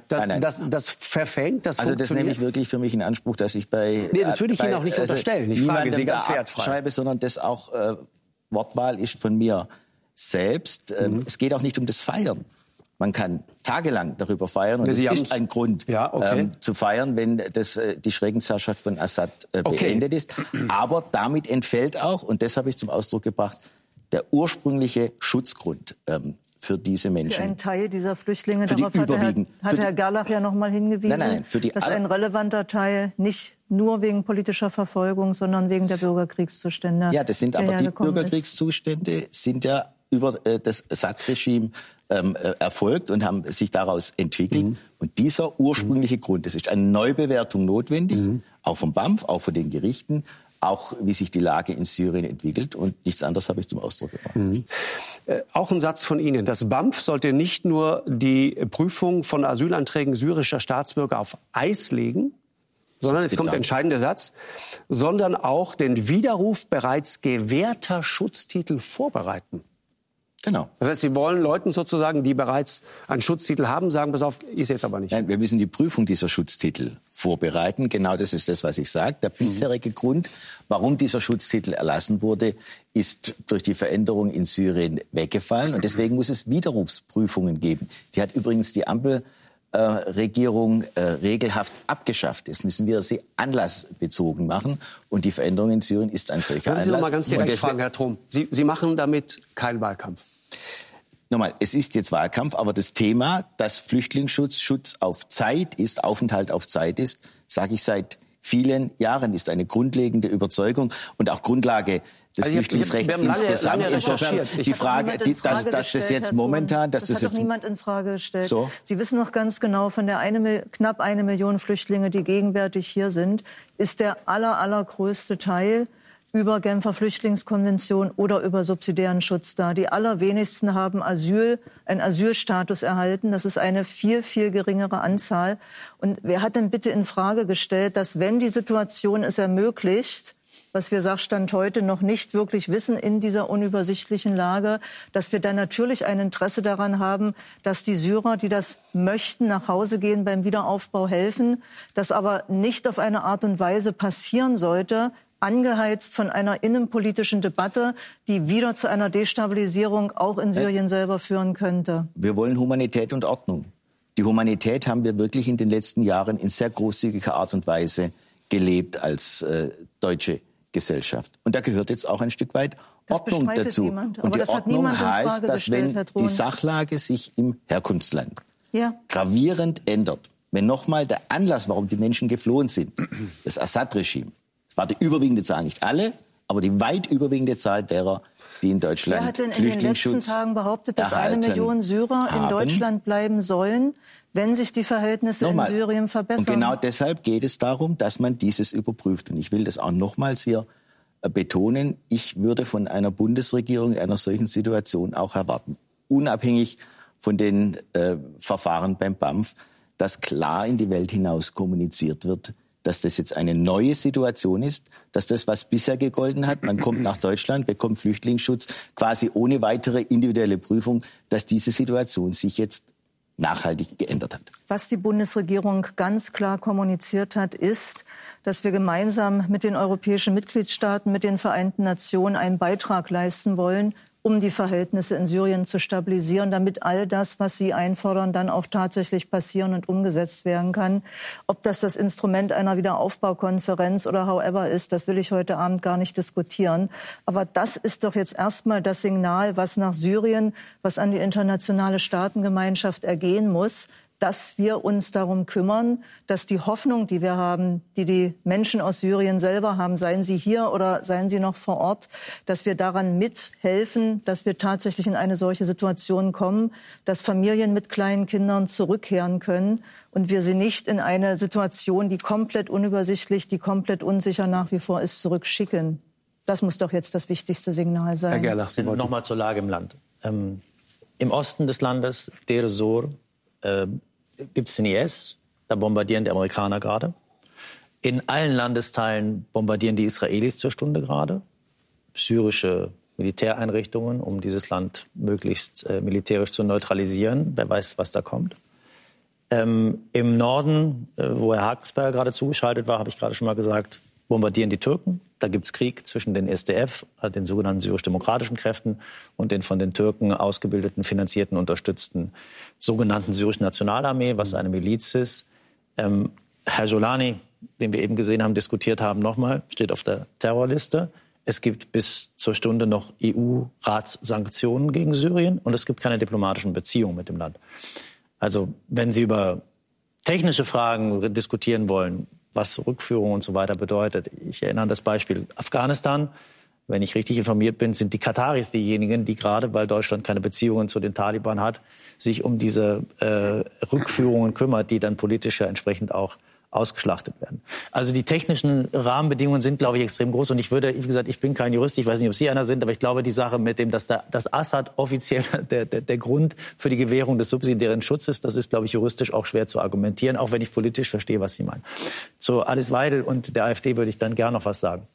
das verfängt, das funktioniert? Also das nehme ich wirklich für mich in Anspruch, dass ich bei... Nee, das würde ich Ihnen auch nicht unterstellen. Ich frage Sie ganz wertfrei. Schreibe, sondern das auch Wortwahl ist von mir selbst. Es geht auch nicht um das Feiern. Man kann tagelang darüber feiern und es ist ein Grund zu feiern, wenn die Schreckensherrschaft von Assad beendet ist. Aber damit entfällt auch, und das habe ich zum Ausdruck gebracht, der ursprüngliche Schutzgrund für diese Menschen. Für einen Teil dieser Flüchtlinge, darauf hat Herr Gerlach ja noch mal hingewiesen, dass ein relevanter Teil nicht nur wegen politischer Verfolgung, sondern wegen der Bürgerkriegszustände. Ja, das sind aber die Bürgerkriegszustände sind ja über das Assad-Regime erfolgt und haben sich daraus entwickelt. Und dieser ursprüngliche Grund, es ist eine Neubewertung notwendig, auch vom BAMF, auch von den Gerichten, auch wie sich die Lage in Syrien entwickelt. Und nichts anderes habe ich zum Ausdruck gebracht. Auch ein Satz von Ihnen. Das BAMF sollte nicht nur die Prüfung von Asylanträgen syrischer Staatsbürger auf Eis legen, sondern, jetzt kommt der entscheidende Satz, sondern auch den Widerruf bereits gewährter Schutztitel vorbereiten. Genau. Das heißt, Sie wollen Leuten sozusagen, die bereits einen Schutztitel haben, sagen, pass auf, ist jetzt aber nicht. Nein, wir müssen die Prüfung dieser Schutztitel vorbereiten. Genau das ist das, was ich sage. Der bisherige Grund, warum dieser Schutztitel erlassen wurde, ist durch die Veränderung in Syrien weggefallen. Und deswegen muss es Widerrufsprüfungen geben. Die hat übrigens die Ampelregierung regelhaft abgeschafft. Jetzt müssen wir sie anlassbezogen machen. Und die Veränderung in Syrien ist ein solcher Anlass. Können Sie noch mal ganz direkt fragen, Herr Trom. Sie machen damit keinen Wahlkampf. Nochmal, es ist jetzt Wahlkampf, aber das Thema, dass Flüchtlingsschutz Schutz auf Zeit ist, Aufenthalt auf Zeit ist, sage ich seit vielen Jahren, ist eine grundlegende Überzeugung und auch Grundlage des Flüchtlingsrechts insgesamt. Insofern die Frage, dass das jetzt momentan... Das hat doch niemand in Frage gestellt. So. Sie wissen noch ganz genau, von der knapp 1 Million Flüchtlinge, die gegenwärtig hier sind, ist der allergrößte Teil über Genfer Flüchtlingskonvention oder über subsidiären Schutz da. Die allerwenigsten haben einen Asylstatus erhalten. Das ist eine viel geringere Anzahl. Und wer hat denn bitte in Frage gestellt, dass wenn die Situation es ermöglicht, was wir Sachstand heute noch nicht wirklich wissen in dieser unübersichtlichen Lage, dass wir dann natürlich ein Interesse daran haben, dass die Syrer, die das möchten, nach Hause gehen, beim Wiederaufbau helfen, das aber nicht auf eine Art und Weise passieren sollte, angeheizt von einer innenpolitischen Debatte, die wieder zu einer Destabilisierung auch in Syrien selber führen könnte. Wir wollen Humanität und Ordnung. Die Humanität haben wir wirklich in den letzten Jahren in sehr großzügiger Art und Weise gelebt als deutsche Gesellschaft. Und da gehört jetzt auch ein Stück weit Ordnung dazu. Niemand. Und die Ordnung heißt, dass wenn die Sachlage sich im Herkunftsland gravierend ändert, wenn nochmal der Anlass, warum die Menschen geflohen sind, das Assad-Regime, das war die überwiegende Zahl, nicht alle, aber die weit überwiegende Zahl derer, die in Deutschland Flüchtlingsschutz in den letzten Tagen behauptet, dass 1 Million Syrer in Deutschland bleiben sollen, wenn sich die Verhältnisse in Syrien verbessern. Und genau deshalb geht es darum, dass man dieses überprüft. Und ich will das auch nochmals hier betonen. Ich würde von einer Bundesregierung in einer solchen Situation auch erwarten, unabhängig von den Verfahren beim BAMF, dass klar in die Welt hinaus kommuniziert wird, dass das jetzt eine neue Situation ist, dass das, was bisher gegolten hat, man kommt nach Deutschland, bekommt Flüchtlingsschutz, quasi ohne weitere individuelle Prüfung, dass diese Situation sich jetzt nachhaltig geändert hat. Was die Bundesregierung ganz klar kommuniziert hat, ist, dass wir gemeinsam mit den europäischen Mitgliedstaaten, mit den Vereinten Nationen einen Beitrag leisten wollen, um die Verhältnisse in Syrien zu stabilisieren, damit all das, was Sie einfordern, dann auch tatsächlich passieren und umgesetzt werden kann. Ob das Instrument einer Wiederaufbaukonferenz oder however ist, das will ich heute Abend gar nicht diskutieren. Aber das ist doch jetzt erstmal das Signal, was nach Syrien, was an die internationale Staatengemeinschaft ergehen muss, dass wir uns darum kümmern, dass die Hoffnung, die wir haben, die die Menschen aus Syrien selber haben, seien sie hier oder seien sie noch vor Ort, dass wir daran mithelfen, dass wir tatsächlich in eine solche Situation kommen, dass Familien mit kleinen Kindern zurückkehren können und wir sie nicht in eine Situation, die komplett unübersichtlich, die komplett unsicher nach wie vor ist, zurückschicken. Das muss doch jetzt das wichtigste Signal sein. Herr Gerlach, nochmal zur Lage im Land. Im Osten des Landes, Deir ez-Zor, gibt es den IS, da bombardieren die Amerikaner gerade. In allen Landesteilen bombardieren die Israelis zur Stunde gerade syrische Militäreinrichtungen, um dieses Land möglichst militärisch zu neutralisieren. Wer weiß, was da kommt. Im Norden, wo Herr Haagsberger gerade zugeschaltet war, habe ich gerade schon mal gesagt, bombardieren die Türken. Da gibt es Krieg zwischen den SDF, den sogenannten syrisch-demokratischen Kräften, und den von den Türken ausgebildeten, finanzierten, unterstützten sogenannten syrischen Nationalarmee, was eine Miliz ist. Herr Jolani, den wir eben gesehen haben, diskutiert haben, nochmal, steht auf der Terrorliste. Es gibt bis zur Stunde noch EU-Ratssanktionen gegen Syrien und es gibt keine diplomatischen Beziehungen mit dem Land. Also wenn Sie über technische Fragen diskutieren wollen, was Rückführung und so weiter bedeutet. Ich erinnere an das Beispiel Afghanistan. Wenn ich richtig informiert bin, sind die Kataris diejenigen, die gerade, weil Deutschland keine Beziehungen zu den Taliban hat, sich um diese Rückführungen kümmert, die dann politisch ja entsprechend auch ausgeschlachtet werden. Also die technischen Rahmenbedingungen sind, glaube ich, extrem groß. Und ich würde, wie gesagt, ich bin kein Jurist, ich weiß nicht, ob Sie einer sind, aber ich glaube, die Sache mit dem, dass Assad offiziell der Grund für die Gewährung des subsidiären Schutzes, das ist, glaube ich, juristisch auch schwer zu argumentieren, auch wenn ich politisch verstehe, was Sie meinen. Zu Alice Weidel und der AfD würde ich dann gerne noch was sagen.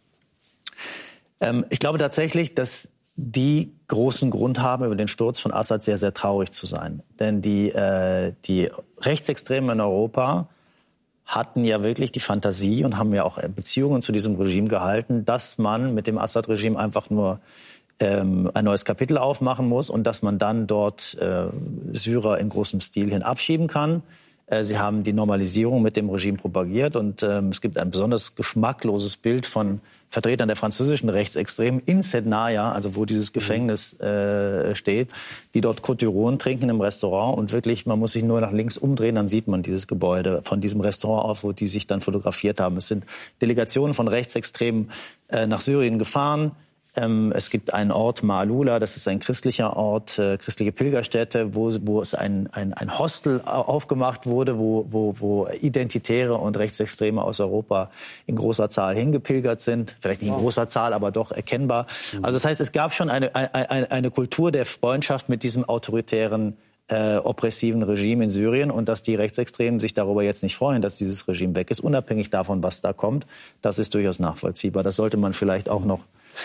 Ich glaube tatsächlich, dass die großen Grund haben, über den Sturz von Assad sehr, sehr traurig zu sein. Denn die Rechtsextremen in Europa hatten ja wirklich die Fantasie und haben ja auch Beziehungen zu diesem Regime gehalten, dass man mit dem Assad-Regime einfach nur ein neues Kapitel aufmachen muss und dass man dann dort Syrer in großem Stil hin abschieben kann. Sie haben die Normalisierung mit dem Regime propagiert und es gibt ein besonders geschmackloses Bild von Vertretern der französischen Rechtsextremen in Sednaya, also wo dieses Gefängnis steht, die dort Côte du Rhône trinken im Restaurant und wirklich, man muss sich nur nach links umdrehen, dann sieht man dieses Gebäude von diesem Restaurant auf, wo die sich dann fotografiert haben. Es sind Delegationen von Rechtsextremen nach Syrien gefahren. Es gibt einen Ort, Ma'alula, das ist ein christlicher Ort, christliche Pilgerstätte, wo es ein Hostel aufgemacht wurde, wo Identitäre und Rechtsextreme aus Europa in großer Zahl hingepilgert sind. Vielleicht nicht in großer Zahl, aber doch erkennbar. Also das heißt, es gab schon eine Kultur der Freundschaft mit diesem autoritären, oppressiven Regime in Syrien und dass die Rechtsextremen sich darüber jetzt nicht freuen, dass dieses Regime weg ist, unabhängig davon, was da kommt, das ist durchaus nachvollziehbar. Das sollte man vielleicht auch noch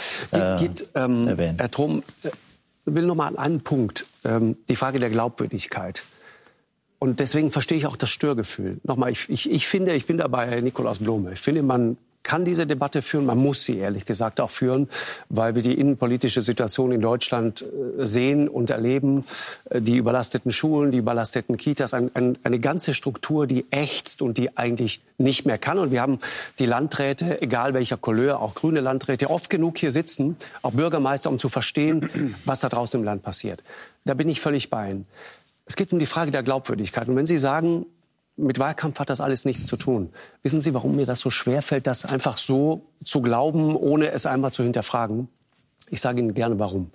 erwähnen. Herr Trom, will noch mal an einen Punkt, die Frage der Glaubwürdigkeit. Und deswegen verstehe ich auch das Störgefühl. Nochmal, ich finde, ich bin da bei Nikolaus Blome. Ich finde, man kann diese Debatte führen, man muss sie ehrlich gesagt auch führen, weil wir die innenpolitische Situation in Deutschland sehen und erleben, die überlasteten Schulen, die überlasteten Kitas, eine ganze Struktur, die ächzt und die eigentlich nicht mehr kann. Und wir haben die Landräte, egal welcher Couleur, auch grüne Landräte, oft genug hier sitzen, auch Bürgermeister, um zu verstehen, was da draußen im Land passiert. Da bin ich völlig bei Ihnen. Es geht um die Frage der Glaubwürdigkeit. Und wenn Sie sagen, mit Wahlkampf hat das alles nichts zu tun. Wissen Sie, warum mir das so schwerfällt, das einfach so zu glauben, ohne es einmal zu hinterfragen? Ich sage Ihnen gerne warum.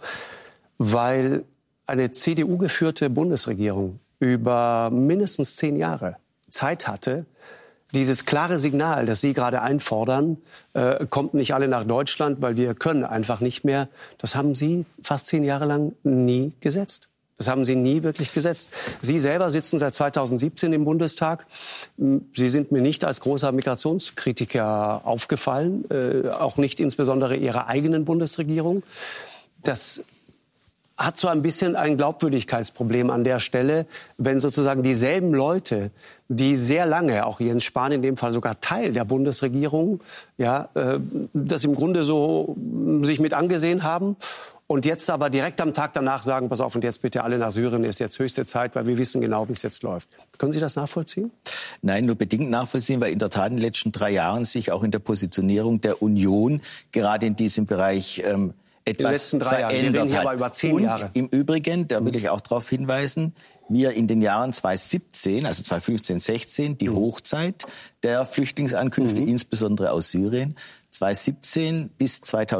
Weil eine CDU-geführte Bundesregierung über mindestens 10 Jahre Zeit hatte, dieses klare Signal, das Sie gerade einfordern, kommt nicht alle nach Deutschland, weil wir können einfach nicht mehr. Das haben Sie fast 10 Jahre lang nie gesetzt. Das haben Sie nie wirklich gesetzt. Sie selber sitzen seit 2017 im Bundestag. Sie sind mir nicht als großer Migrationskritiker aufgefallen, auch nicht insbesondere Ihrer eigenen Bundesregierung. Das hat so ein bisschen ein Glaubwürdigkeitsproblem an der Stelle, wenn sozusagen dieselben Leute, die sehr lange, auch Jens Spahn in dem Fall sogar Teil der Bundesregierung, ja, das im Grunde so sich mit angesehen haben Und jetzt aber direkt am Tag danach sagen, pass auf, und jetzt bitte alle nach Syrien, ist jetzt höchste Zeit, weil wir wissen genau, wie es jetzt läuft. Können Sie das nachvollziehen? Nein, nur bedingt nachvollziehen, weil in der Tat in den letzten 3 Jahren sich auch in der Positionierung der Union gerade in diesem Bereich etwas verändert hat. Aber über 10 Jahre. Und im Übrigen, da will ich auch darauf hinweisen, wir in den Jahren 2017, also 2015, 16, die Hochzeit der Flüchtlingsankünfte, insbesondere aus Syrien, 2017 bis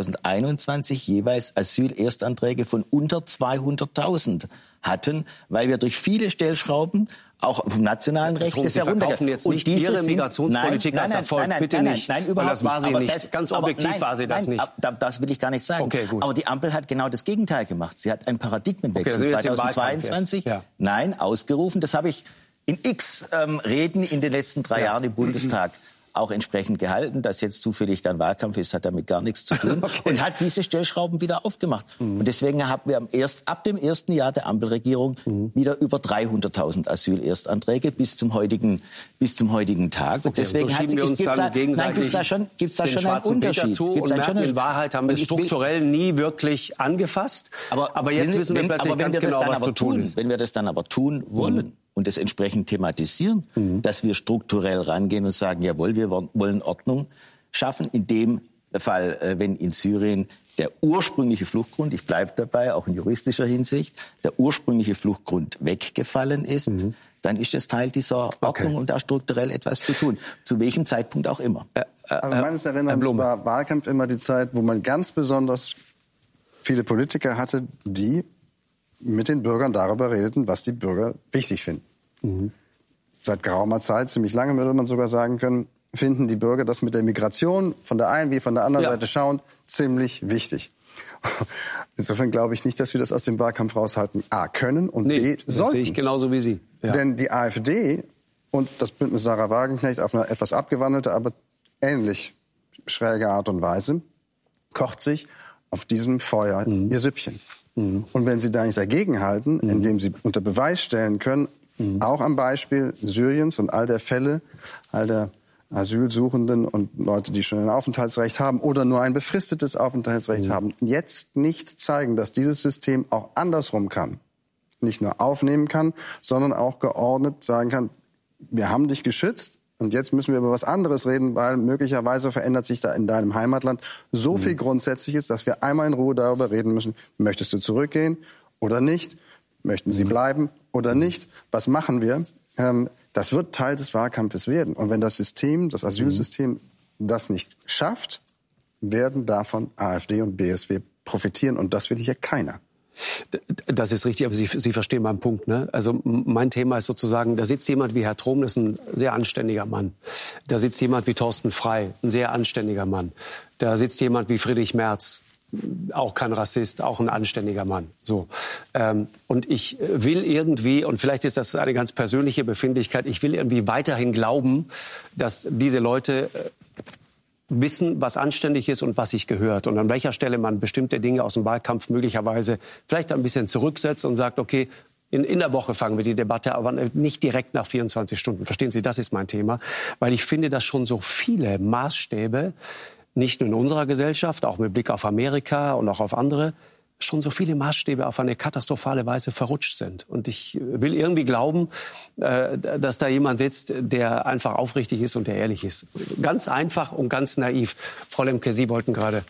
2021 jeweils Asylerstanträge von unter 200.000 hatten, weil wir durch viele Stellschrauben auch vom nationalen Recht das heruntergegangen. Jetzt nicht Ihre Migrationspolitik als Erfolg, bitte nicht. Nein, überhaupt das war sie nicht. Ganz objektiv war sie das nicht. Das will ich gar nicht sagen. Okay, gut. Aber die Ampel hat genau das Gegenteil gemacht. Sie hat einen Paradigmenwechsel 2022 ausgerufen. Das habe ich in x Reden in den letzten 3 Jahren im Bundestag auch entsprechend gehalten. Dass jetzt zufällig dann Wahlkampf ist, hat damit gar nichts zu tun. Und hat dieseStellschrauben wieder aufgemacht. Und deswegen haben wir ab dem ersten Jahr der Ampelregierung wieder über 300.000 Asylerstanträge bis zum heutigen Tag. Und deswegen so schieben wir uns dann gegenseitig gibt's da schon einen Unterschied. In Wahrheit haben wir es strukturell nie wirklich angefasst. Aber jetzt wissen wir plötzlich ganz genau, was zu tun ist. Wenn wir das dann aber tun wollen, und das entsprechend thematisieren, dass wir strukturell rangehen und sagen, jawohl, wir wollen Ordnung schaffen. In dem Fall, wenn in Syrien der ursprüngliche Fluchtgrund, ich bleibe dabei, auch in juristischer Hinsicht, der ursprüngliche Fluchtgrund weggefallen ist, dann ist es Teil dieser Ordnung und da strukturell etwas zu tun. Zu welchem Zeitpunkt auch immer. Also meines Erinnerns war Wahlkampf immer die Zeit, wo man ganz besonders viele Politiker hatte, die mit den Bürgern darüber redeten, was die Bürger wichtig finden. Seit geraumer Zeit, ziemlich lange würde man sogar sagen können, finden die Bürger das mit der Migration von der einen wie von der anderen Seite schauend ziemlich wichtig. Insofern glaube ich nicht, dass wir das aus dem Wahlkampf raushalten A können und B sollten. Das sehe ich genauso wie Sie. Ja. Denn die AfD und das Bündnis Sarah Wagenknecht auf eine etwas abgewandelte, aber ähnlich schräge Art und Weise kocht sich auf diesem Feuer ihr Süppchen. Und wenn Sie da nicht dagegenhalten, indem Sie unter Beweis stellen können, auch am Beispiel Syriens und all der Fälle, all der Asylsuchenden und Leute, die schon ein Aufenthaltsrecht haben oder nur ein befristetes Aufenthaltsrecht haben, jetzt nicht zeigen, dass dieses System auch andersrum kann. Nicht nur aufnehmen kann, sondern auch geordnet sagen kann, wir haben dich geschützt, und jetzt müssen wir über was anderes reden, weil möglicherweise verändert sich da in deinem Heimatland so viel Grundsätzliches, dass wir einmal in Ruhe darüber reden müssen, möchtest du zurückgehen oder nicht? Möchten sie bleiben oder nicht? Was machen wir? Das wird Teil des Wahlkampfes werden. Und wenn das System, das Asylsystem, das nicht schafft, werden davon AfD und BSW profitieren. Und das will hier keiner. Das ist richtig, aber Sie verstehen meinen Punkt. Ne? Also mein Thema ist sozusagen, da sitzt jemand wie Herr Trom, das ist ein sehr anständiger Mann. Da sitzt jemand wie Thorsten Frey, ein sehr anständiger Mann. Da sitzt jemand wie Friedrich Merz, auch kein Rassist, auch ein anständiger Mann. So. Und ich will irgendwie, und vielleicht ist das eine ganz persönliche Befindlichkeit, ich will irgendwie weiterhin glauben, dass diese Leute wissen, was anständig ist und was sich gehört. Und an welcher Stelle man bestimmte Dinge aus dem Wahlkampf möglicherweise vielleicht ein bisschen zurücksetzt und sagt, okay, in der Woche fangen wir die Debatte, aber nicht direkt nach 24 Stunden. Verstehen Sie, das ist mein Thema. Weil ich finde, dass schon so viele Maßstäbe, nicht nur in unserer Gesellschaft, auch mit Blick auf Amerika und auch auf andere, schon so viele Maßstäbe auf eine katastrophale Weise verrutscht sind. Und ich will irgendwie glauben, dass da jemand sitzt, der einfach aufrichtig ist und der ehrlich ist. Ganz einfach und ganz naiv. Frau Lemke, Sie wollten gerade...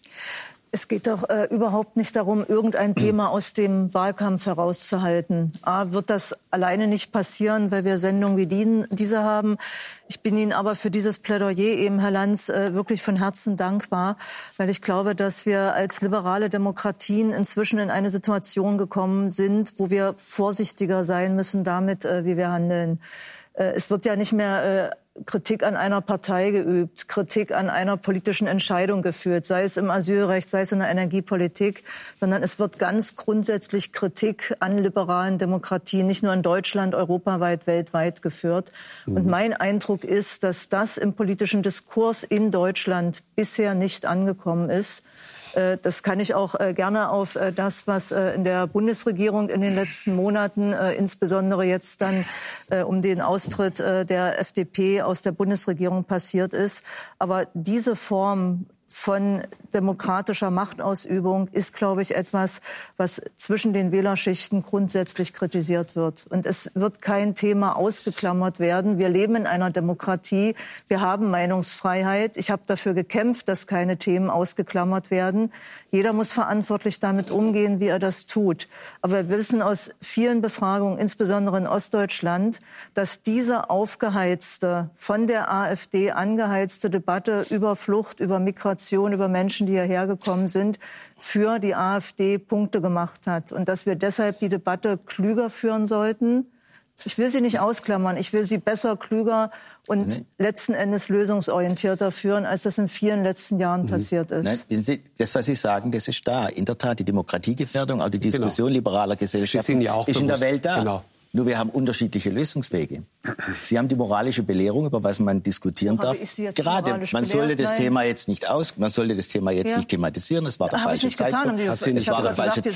Es geht doch überhaupt nicht darum, irgendein Thema aus dem Wahlkampf herauszuhalten. A, wird das alleine nicht passieren, weil wir Sendungen wie diese haben. Ich bin Ihnen aber für dieses Plädoyer eben, Herr Lanz, wirklich von Herzen dankbar, weil ich glaube, dass wir als liberale Demokratien inzwischen in eine Situation gekommen sind, wo wir vorsichtiger sein müssen damit, wie wir handeln. Es wird ja nicht mehr Kritik an einer Partei geübt, Kritik an einer politischen Entscheidung geführt, sei es im Asylrecht, sei es in der Energiepolitik, sondern es wird ganz grundsätzlich Kritik an liberalen Demokratien, nicht nur in Deutschland, europaweit, weltweit geführt. Und mein Eindruck ist, dass das im politischen Diskurs in Deutschland bisher nicht angekommen ist. Das kann ich auch gerne auf das, was in der Bundesregierung in den letzten Monaten, insbesondere jetzt dann um den Austritt der FDP aus der Bundesregierung passiert ist. Aber diese Form von demokratischer Machtausübung ist, glaube ich, etwas, was zwischen den Wählerschichten grundsätzlich kritisiert wird. Und es wird kein Thema ausgeklammert werden. Wir leben in einer Demokratie. Wir haben Meinungsfreiheit. Ich habe dafür gekämpft, dass keine Themen ausgeklammert werden. Jeder muss verantwortlich damit umgehen, wie er das tut. Aber wir wissen aus vielen Befragungen, insbesondere in Ostdeutschland, dass diese aufgeheizte, von der AfD angeheizte Debatte über Flucht, über Migration, über Menschen, die hierher gekommen sind, für die AfD Punkte gemacht hat. Und dass wir deshalb die Debatte klüger führen sollten. Ich will sie nicht ausklammern, ich will sie besser, klüger und letzten Endes lösungsorientierter führen, als das in vielen letzten Jahren passiert ist. Nein, das, was Sie sagen, das ist da. In der Tat, die Demokratiegefährdung, auch die Diskussion liberaler Gesellschaft ist in der Welt da. Genau. Nur wir haben unterschiedliche Lösungswege. Sie haben die moralische Belehrung, über was man diskutieren darf. Gerade, man sollte das Thema jetzt nicht nicht thematisieren. Es war der falsche Zeitpunkt. Es war der falsche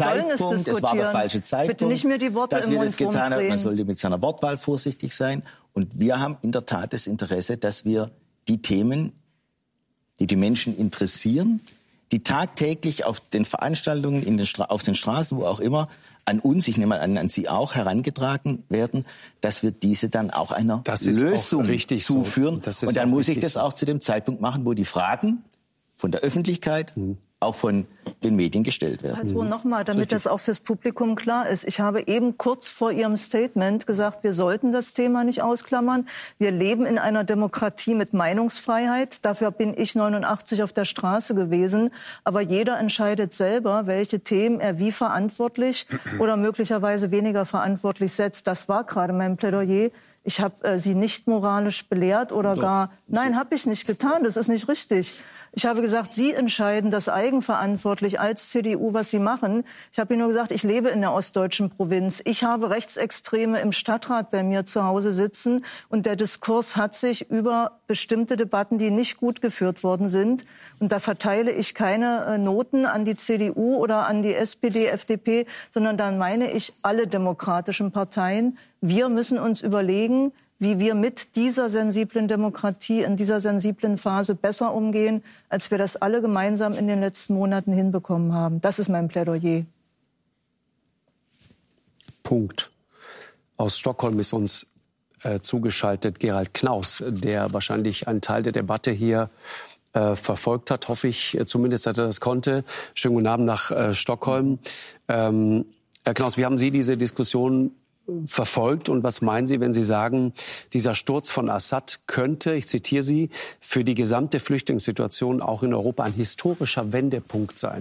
Zeitpunkt. Bitte nicht mehr die Worte dass im wir Mund das getan haben. Man rumdrehen. sollte mit seiner Wortwahl vorsichtig sein. Und wir haben in der Tat das Interesse, dass wir die Themen, die die Menschen interessieren, die tagtäglich auf den Veranstaltungen, auf den Straßen, wo auch immer, an uns, ich nehme an Sie auch, herangetragen werden, dass wir diese dann auch einer Lösung zuführen. So. Und dann muss ich das auch zu dem Zeitpunkt machen, wo die Fragen von der Öffentlichkeit auch von den Medien gestellt werden. Herr Thurn, nochmal, damit das auch fürs Publikum klar ist. Ich habe eben kurz vor Ihrem Statement gesagt, wir sollten das Thema nicht ausklammern. Wir leben in einer Demokratie mit Meinungsfreiheit. Dafür bin ich 89 auf der Straße gewesen. Aber jeder entscheidet selber, welche Themen er wie verantwortlich oder möglicherweise weniger verantwortlich setzt. Das war gerade mein Plädoyer. Ich habe Sie nicht moralisch belehrt oder gar... Nein, habe ich nicht getan. Das ist nicht richtig. Ich habe gesagt, Sie entscheiden das eigenverantwortlich als CDU, was Sie machen. Ich habe Ihnen nur gesagt, ich lebe in der ostdeutschen Provinz. Ich habe Rechtsextreme im Stadtrat bei mir zu Hause sitzen. Und der Diskurs hat sich über bestimmte Debatten, die nicht gut geführt worden sind. Und da verteile ich keine Noten an die CDU oder an die SPD, FDP, sondern dann meine ich alle demokratischen Parteien. Wir müssen uns überlegen, wie wir mit dieser sensiblen Demokratie in dieser sensiblen Phase besser umgehen, als wir das alle gemeinsam in den letzten Monaten hinbekommen haben. Das ist mein Plädoyer. Punkt. Aus Stockholm ist uns zugeschaltet Gerald Knaus, der wahrscheinlich einen Teil der Debatte hier verfolgt hat, hoffe ich zumindest, dass er das konnte. Schönen guten Abend nach Stockholm. Herr Knaus, wie haben Sie diese Diskussion verfolgt und was meinen Sie, wenn Sie sagen, dieser Sturz von Assad könnte, ich zitiere Sie, für die gesamte Flüchtlingssituation auch in Europa ein historischer Wendepunkt sein?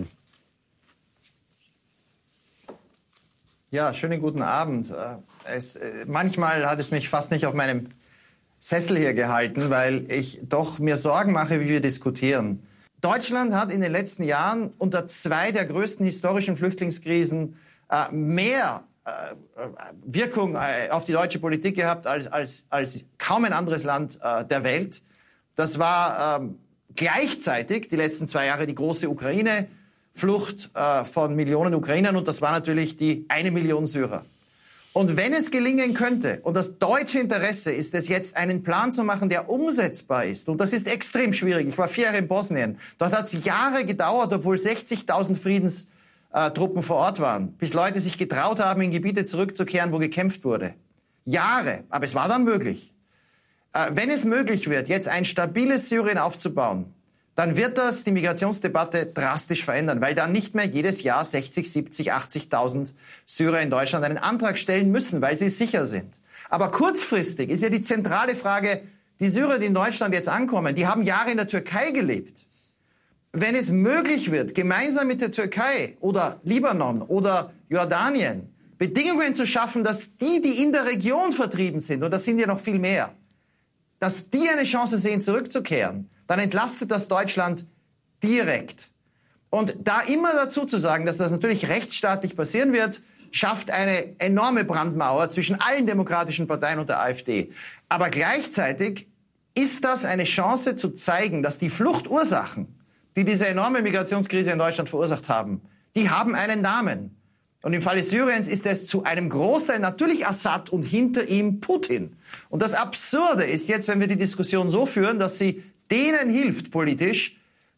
Ja, schönen guten Abend. Manchmal hat es mich fast nicht auf meinem Sessel hier gehalten, weil ich doch mir Sorgen mache, wie wir diskutieren. Deutschland hat in den letzten Jahren unter zwei der größten historischen Flüchtlingskrisen mehr Wirkung auf die deutsche Politik gehabt als kaum ein anderes Land der Welt. Das war gleichzeitig die letzten 2 Jahre die große Ukraine-Flucht von Millionen Ukrainern und das war natürlich die 1 Million Syrer. Und wenn es gelingen könnte, und das deutsche Interesse ist es jetzt, einen Plan zu machen, der umsetzbar ist, und das ist extrem schwierig. Ich war 4 Jahre in Bosnien. Dort hat es Jahre gedauert, obwohl 60.000 Friedenstruppen vor Ort waren, bis Leute sich getraut haben, in Gebiete zurückzukehren, wo gekämpft wurde. Jahre, aber es war dann möglich. Wenn es möglich wird, jetzt ein stabiles Syrien aufzubauen, dann wird das die Migrationsdebatte drastisch verändern, weil dann nicht mehr jedes Jahr 60, 70, 80.000 Syrer in Deutschland einen Antrag stellen müssen, weil sie sicher sind. Aber kurzfristig ist ja die zentrale Frage, die Syrer, die in Deutschland jetzt ankommen, die haben Jahre in der Türkei gelebt. Wenn es möglich wird, gemeinsam mit der Türkei oder Libanon oder Jordanien Bedingungen zu schaffen, dass die in der Region vertrieben sind, und das sind ja noch viel mehr, dass die eine Chance sehen, zurückzukehren, dann entlastet das Deutschland direkt. Und da immer dazu zu sagen, dass das natürlich rechtsstaatlich passieren wird, schafft eine enorme Brandmauer zwischen allen demokratischen Parteien und der AfD. Aber gleichzeitig ist das eine Chance zu zeigen, dass die Fluchtursachen, die diese enorme Migrationskrise in Deutschland verursacht haben, die haben einen Namen. Und im Falle Syriens ist es zu einem Großteil natürlich Assad und hinter ihm Putin. Und das Absurde ist jetzt, wenn wir die Diskussion so führen, dass sie denen hilft politisch,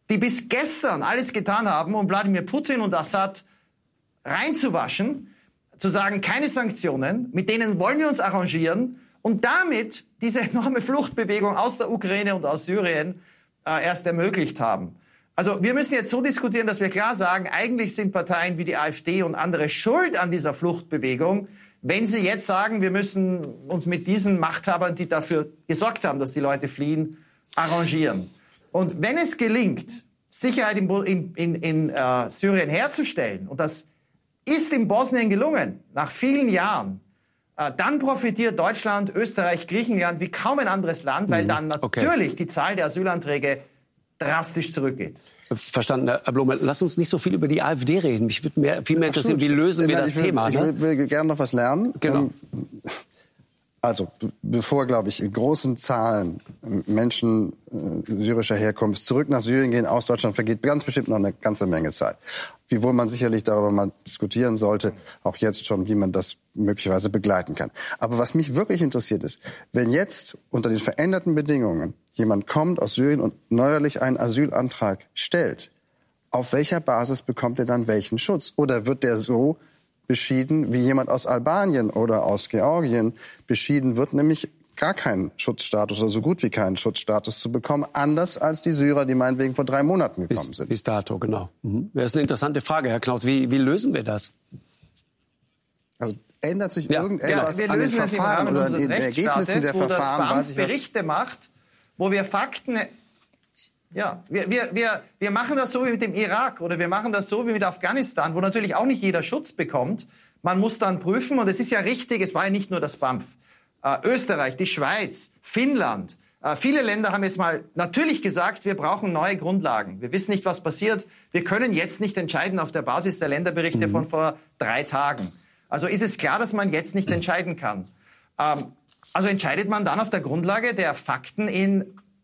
die bis gestern alles getan haben, um Wladimir Putin und Assad reinzuwaschen, zu sagen, keine Sanktionen, mit denen wollen wir uns arrangieren und damit diese enorme Fluchtbewegung aus der Ukraine und aus Syrien erst ermöglicht haben. Also wir müssen jetzt so diskutieren, dass wir klar sagen, eigentlich sind Parteien wie die AfD und andere schuld an dieser Fluchtbewegung, wenn sie jetzt sagen, wir müssen uns mit diesen Machthabern, die dafür gesorgt haben, dass die Leute fliehen, arrangieren. Und wenn es gelingt, Sicherheit in Syrien herzustellen, und das ist in Bosnien gelungen, nach vielen Jahren, dann profitiert Deutschland, Österreich, Griechenland wie kaum ein anderes Land, weil dann natürlich die Zahl der Asylanträge drastisch zurückgeht. Verstanden, Herr Blome. Lass uns nicht so viel über die AfD reden. Mich würde viel mehr interessieren, wie lösen wir das Thema? Ich will gerne noch was lernen. Genau. Also, bevor, glaube ich, in großen Zahlen Menschen syrischer Herkunft zurück nach Syrien gehen, aus Deutschland, vergeht ganz bestimmt noch eine ganze Menge Zeit. Wiewohl man sicherlich darüber mal diskutieren sollte, auch jetzt schon, wie man das möglicherweise begleiten kann. Aber was mich wirklich interessiert ist, wenn jetzt unter den veränderten Bedingungen jemand kommt aus Syrien und neuerlich einen Asylantrag stellt, auf welcher Basis bekommt er dann welchen Schutz? Oder wird der so beschieden, wie jemand aus Albanien oder aus Georgien beschieden wird, nämlich gar keinen Schutzstatus oder so gut wie keinen Schutzstatus zu bekommen, anders als die Syrer, die meinetwegen vor 3 Monaten gekommen sind. Bis dato, genau. Das ist eine interessante Frage, Herr Knaus. Wie lösen wir das? Also ändert sich irgendetwas an den Verfahren oder an den Ergebnissen der Verfahren? Wo das BAMF Berichte macht, wo wir Fakten... Ja, wir machen das so wie mit dem Irak oder wir machen das so wie mit Afghanistan, wo natürlich auch nicht jeder Schutz bekommt. Man muss dann prüfen, und es ist ja richtig, es war ja nicht nur das BAMF. Österreich, die Schweiz, Finnland, viele Länder haben jetzt mal natürlich gesagt, wir brauchen neue Grundlagen. Wir wissen nicht, was passiert. Wir können jetzt nicht entscheiden auf der Basis der Länderberichte von vor 3 Tagen. Also ist es klar, dass man jetzt nicht entscheiden kann. Also entscheidet man dann auf der Grundlage der Fakten in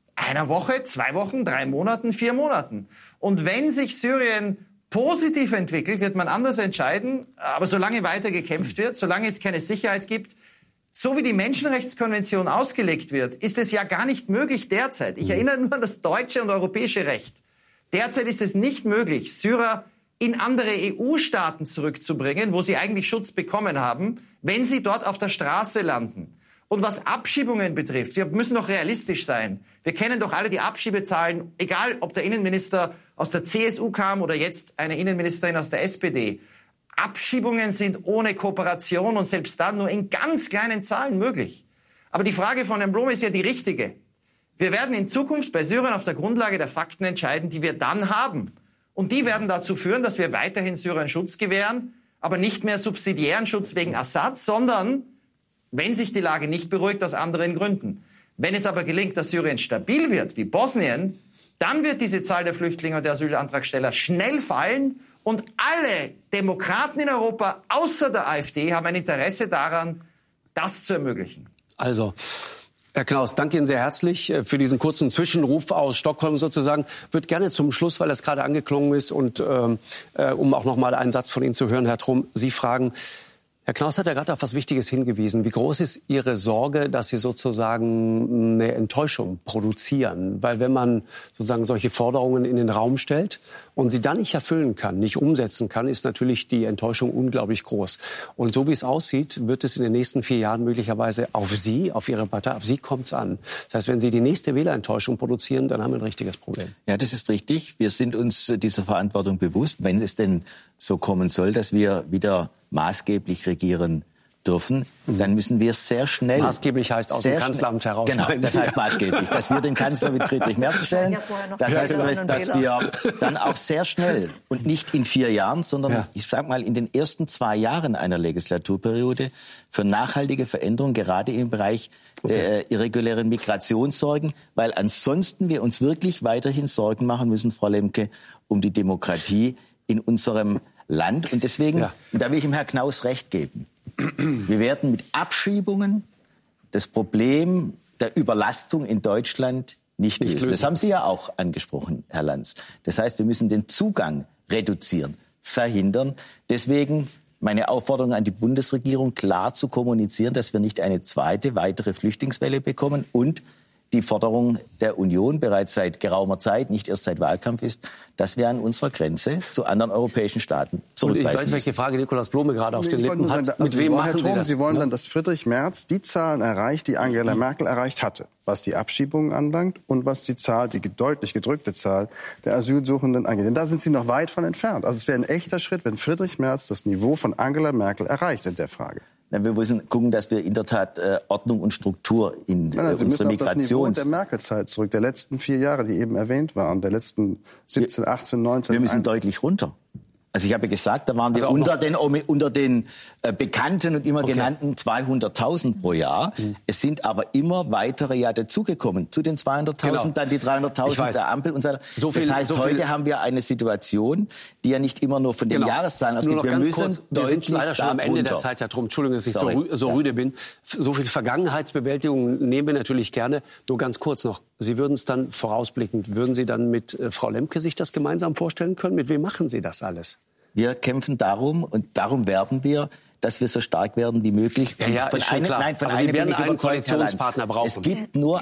1 Woche, 2 Wochen, 3 Monaten, 4 Monaten. Und wenn sich Syrien positiv entwickelt, wird man anders entscheiden. Aber solange weiter gekämpft wird, solange es keine Sicherheit gibt, so wie die Menschenrechtskonvention ausgelegt wird, ist es ja gar nicht möglich derzeit. Ich erinnere nur an das deutsche und europäische Recht. Derzeit ist es nicht möglich, Syrer in andere EU-Staaten zurückzubringen, wo sie eigentlich Schutz bekommen haben, wenn sie dort auf der Straße landen. Und was Abschiebungen betrifft, wir müssen doch realistisch sein. Wir kennen doch alle die Abschiebezahlen, egal ob der Innenminister aus der CSU kam oder jetzt eine Innenministerin aus der SPD. Abschiebungen sind ohne Kooperation und selbst dann nur in ganz kleinen Zahlen möglich. Aber die Frage von Herrn Blome ist ja die richtige. Wir werden in Zukunft bei Syrien auf der Grundlage der Fakten entscheiden, die wir dann haben. Und die werden dazu führen, dass wir weiterhin Syrien Schutz gewähren, aber nicht mehr subsidiären Schutz wegen Assad, sondern, wenn sich die Lage nicht beruhigt, aus anderen Gründen. Wenn es aber gelingt, dass Syrien stabil wird, wie Bosnien, dann wird diese Zahl der Flüchtlinge und der Asylantragsteller schnell fallen und alle Demokraten in Europa, außer der AfD, haben ein Interesse daran, das zu ermöglichen. Also, Herr Knaus, danke Ihnen sehr herzlich für diesen kurzen Zwischenruf aus Stockholm sozusagen. Ich würde gerne zum Schluss, weil das gerade angeklungen ist und um auch noch mal einen Satz von Ihnen zu hören, Herr Trom, Sie fragen, Herr Knaus hat ja gerade auf etwas Wichtiges hingewiesen. Wie groß ist Ihre Sorge, dass Sie sozusagen eine Enttäuschung produzieren? Weil wenn man sozusagen solche Forderungen in den Raum stellt und sie dann nicht erfüllen kann, nicht umsetzen kann, ist natürlich die Enttäuschung unglaublich groß. Und so wie es aussieht, wird es in den nächsten 4 Jahren möglicherweise auf Sie, auf Ihre Partei, auf Sie kommt es an. Das heißt, wenn Sie die nächste Wählerenttäuschung produzieren, dann haben wir ein richtiges Problem. Ja, das ist richtig. Wir sind uns dieser Verantwortung bewusst, wenn es denn so kommen soll, dass wir wieder maßgeblich regieren dürfen, dann müssen wir sehr schnell... Maßgeblich heißt aus dem Kanzleramt heraus. Genau, das heißt maßgeblich, dass wir den Kanzler mit Friedrich Merz stellen. Das heißt, dass wir dann auch sehr schnell und nicht in 4 Jahren, sondern ich sag mal in den ersten 2 Jahren einer Legislaturperiode für nachhaltige Veränderungen, gerade im Bereich der irregulären Migration sorgen, weil ansonsten wir uns wirklich weiterhin Sorgen machen müssen, Frau Lemke, um die Demokratie in unserem Land. Und deswegen, da will ich dem Herrn Knaus recht geben, wir werden mit Abschiebungen das Problem der Überlastung in Deutschland nicht lösen. Das haben Sie ja auch angesprochen, Herr Lanz. Das heißt, wir müssen den Zugang reduzieren, verhindern. Deswegen meine Aufforderung an die Bundesregierung, klar zu kommunizieren, dass wir nicht eine weitere Flüchtlingswelle bekommen und die Forderung der Union bereits seit geraumer Zeit, nicht erst seit Wahlkampf ist, dass wir an unserer Grenze zu anderen europäischen Staaten zurückweisen. Und ich weiß, welche Frage Nikolaus Blome gerade auf den Lippen hat. Mit wem machen Sie das? Sie wollen dann, dass Friedrich Merz die Zahlen erreicht, die Angela Merkel erreicht hatte, was die Abschiebungen anlangt und was die Zahl, die deutlich gedrückte Zahl der Asylsuchenden angeht. Denn da sind Sie noch weit von entfernt. Also es wäre ein echter Schritt, wenn Friedrich Merz das Niveau von Angela Merkel erreicht in der Frage. Wir müssen gucken, dass wir in der Tat Ordnung und Struktur in Sie müssen auf das Niveau der Merkel-Zeit zurück, der letzten 4 Jahre, die eben erwähnt waren, der letzten 17, 18, 19. Wir müssen deutlich runter. Also ich habe gesagt, da waren wir unter den bekannten und immer genannten 200.000 pro Jahr. Es sind aber immer weitere Jahre dazugekommen. Zu den 200.000 dann die 300.000 der Ampel und so weiter. Das heißt, heute haben wir eine Situation, die ja nicht immer nur von den Jahreszahlen ausgeht. Wir sind leider schon am Ende der Zeit, Herr Trump. Entschuldigung, dass ich so rüde bin. So viel Vergangenheitsbewältigung nehmen wir natürlich gerne. Nur ganz kurz noch. Sie würden es dann vorausblickend, würden Sie dann mit Frau Lemke sich das gemeinsam vorstellen können? Mit wem machen Sie das alles? Wir kämpfen darum und darum werben wir, dass wir so stark werden wie möglich. Sie werden einen Koalitionspartner brauchen. Es gibt nur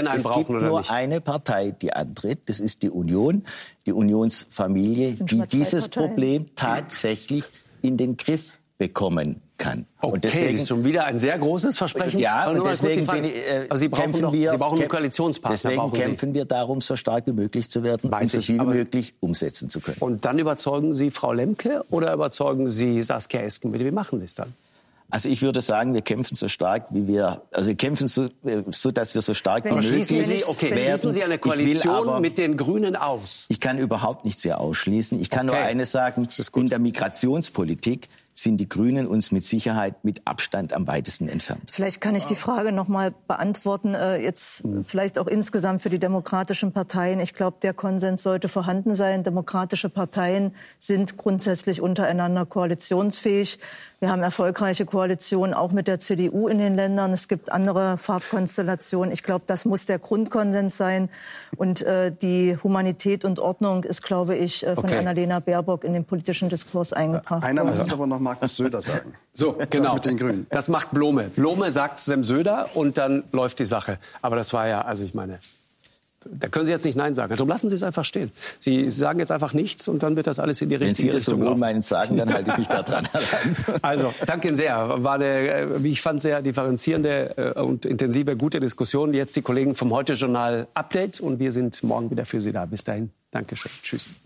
eine Partei, die antritt. Das ist die Union, die Unionsfamilie, die dieses Problem tatsächlich in den Griff bekommen kann. Okay, und deswegen, das ist schon wieder ein sehr großes Versprechen. Ja, und deswegen aber Sie brauchen einen Koalitionspartner. Deswegen kämpfen wir darum, so stark wie möglich zu werden und so viel wie möglich umsetzen zu können. Und dann überzeugen Sie Frau Lemke oder überzeugen Sie Saskia Esken? Wie machen Sie es dann? Also ich würde sagen, wir kämpfen so stark, wie wir, also wir kämpfen so dass wir so stark wie möglich schließen Sie eine Koalition mit den Grünen aus? Ich kann überhaupt nichts hier ausschließen. Ich kann nur eines sagen, in der Migrationspolitik sind die Grünen uns mit Sicherheit mit Abstand am weitesten entfernt. Vielleicht kann ich die Frage noch mal beantworten, jetzt vielleicht auch insgesamt für die demokratischen Parteien. Ich glaube, der Konsens sollte vorhanden sein. Demokratische Parteien sind grundsätzlich untereinander koalitionsfähig. Wir haben erfolgreiche Koalitionen auch mit der CDU in den Ländern. Es gibt andere Farbkonstellationen. Ich glaube, das muss der Grundkonsens sein. Und die Humanität und Ordnung ist, glaube ich, von Annalena Baerbock in den politischen Diskurs eingebracht. Einer muss es aber noch Markus Söder sagen. So, genau. Das mit den Grünen. Das macht Blome. Blome sagt es dem Söder und dann läuft die Sache. Aber das war ja, also ich meine, da können Sie jetzt nicht Nein sagen. Darum lassen Sie es einfach stehen. Sie sagen jetzt einfach nichts und dann wird das alles in die richtige Richtung. Wenn Sie das so meinen sagen, dann halte ich mich da dran. Also, danke Ihnen sehr. War eine, wie ich fand, sehr differenzierende und intensive, gute Diskussion. Jetzt die Kollegen vom Heute-Journal Update und wir sind morgen wieder für Sie da. Bis dahin. Dankeschön. Tschüss.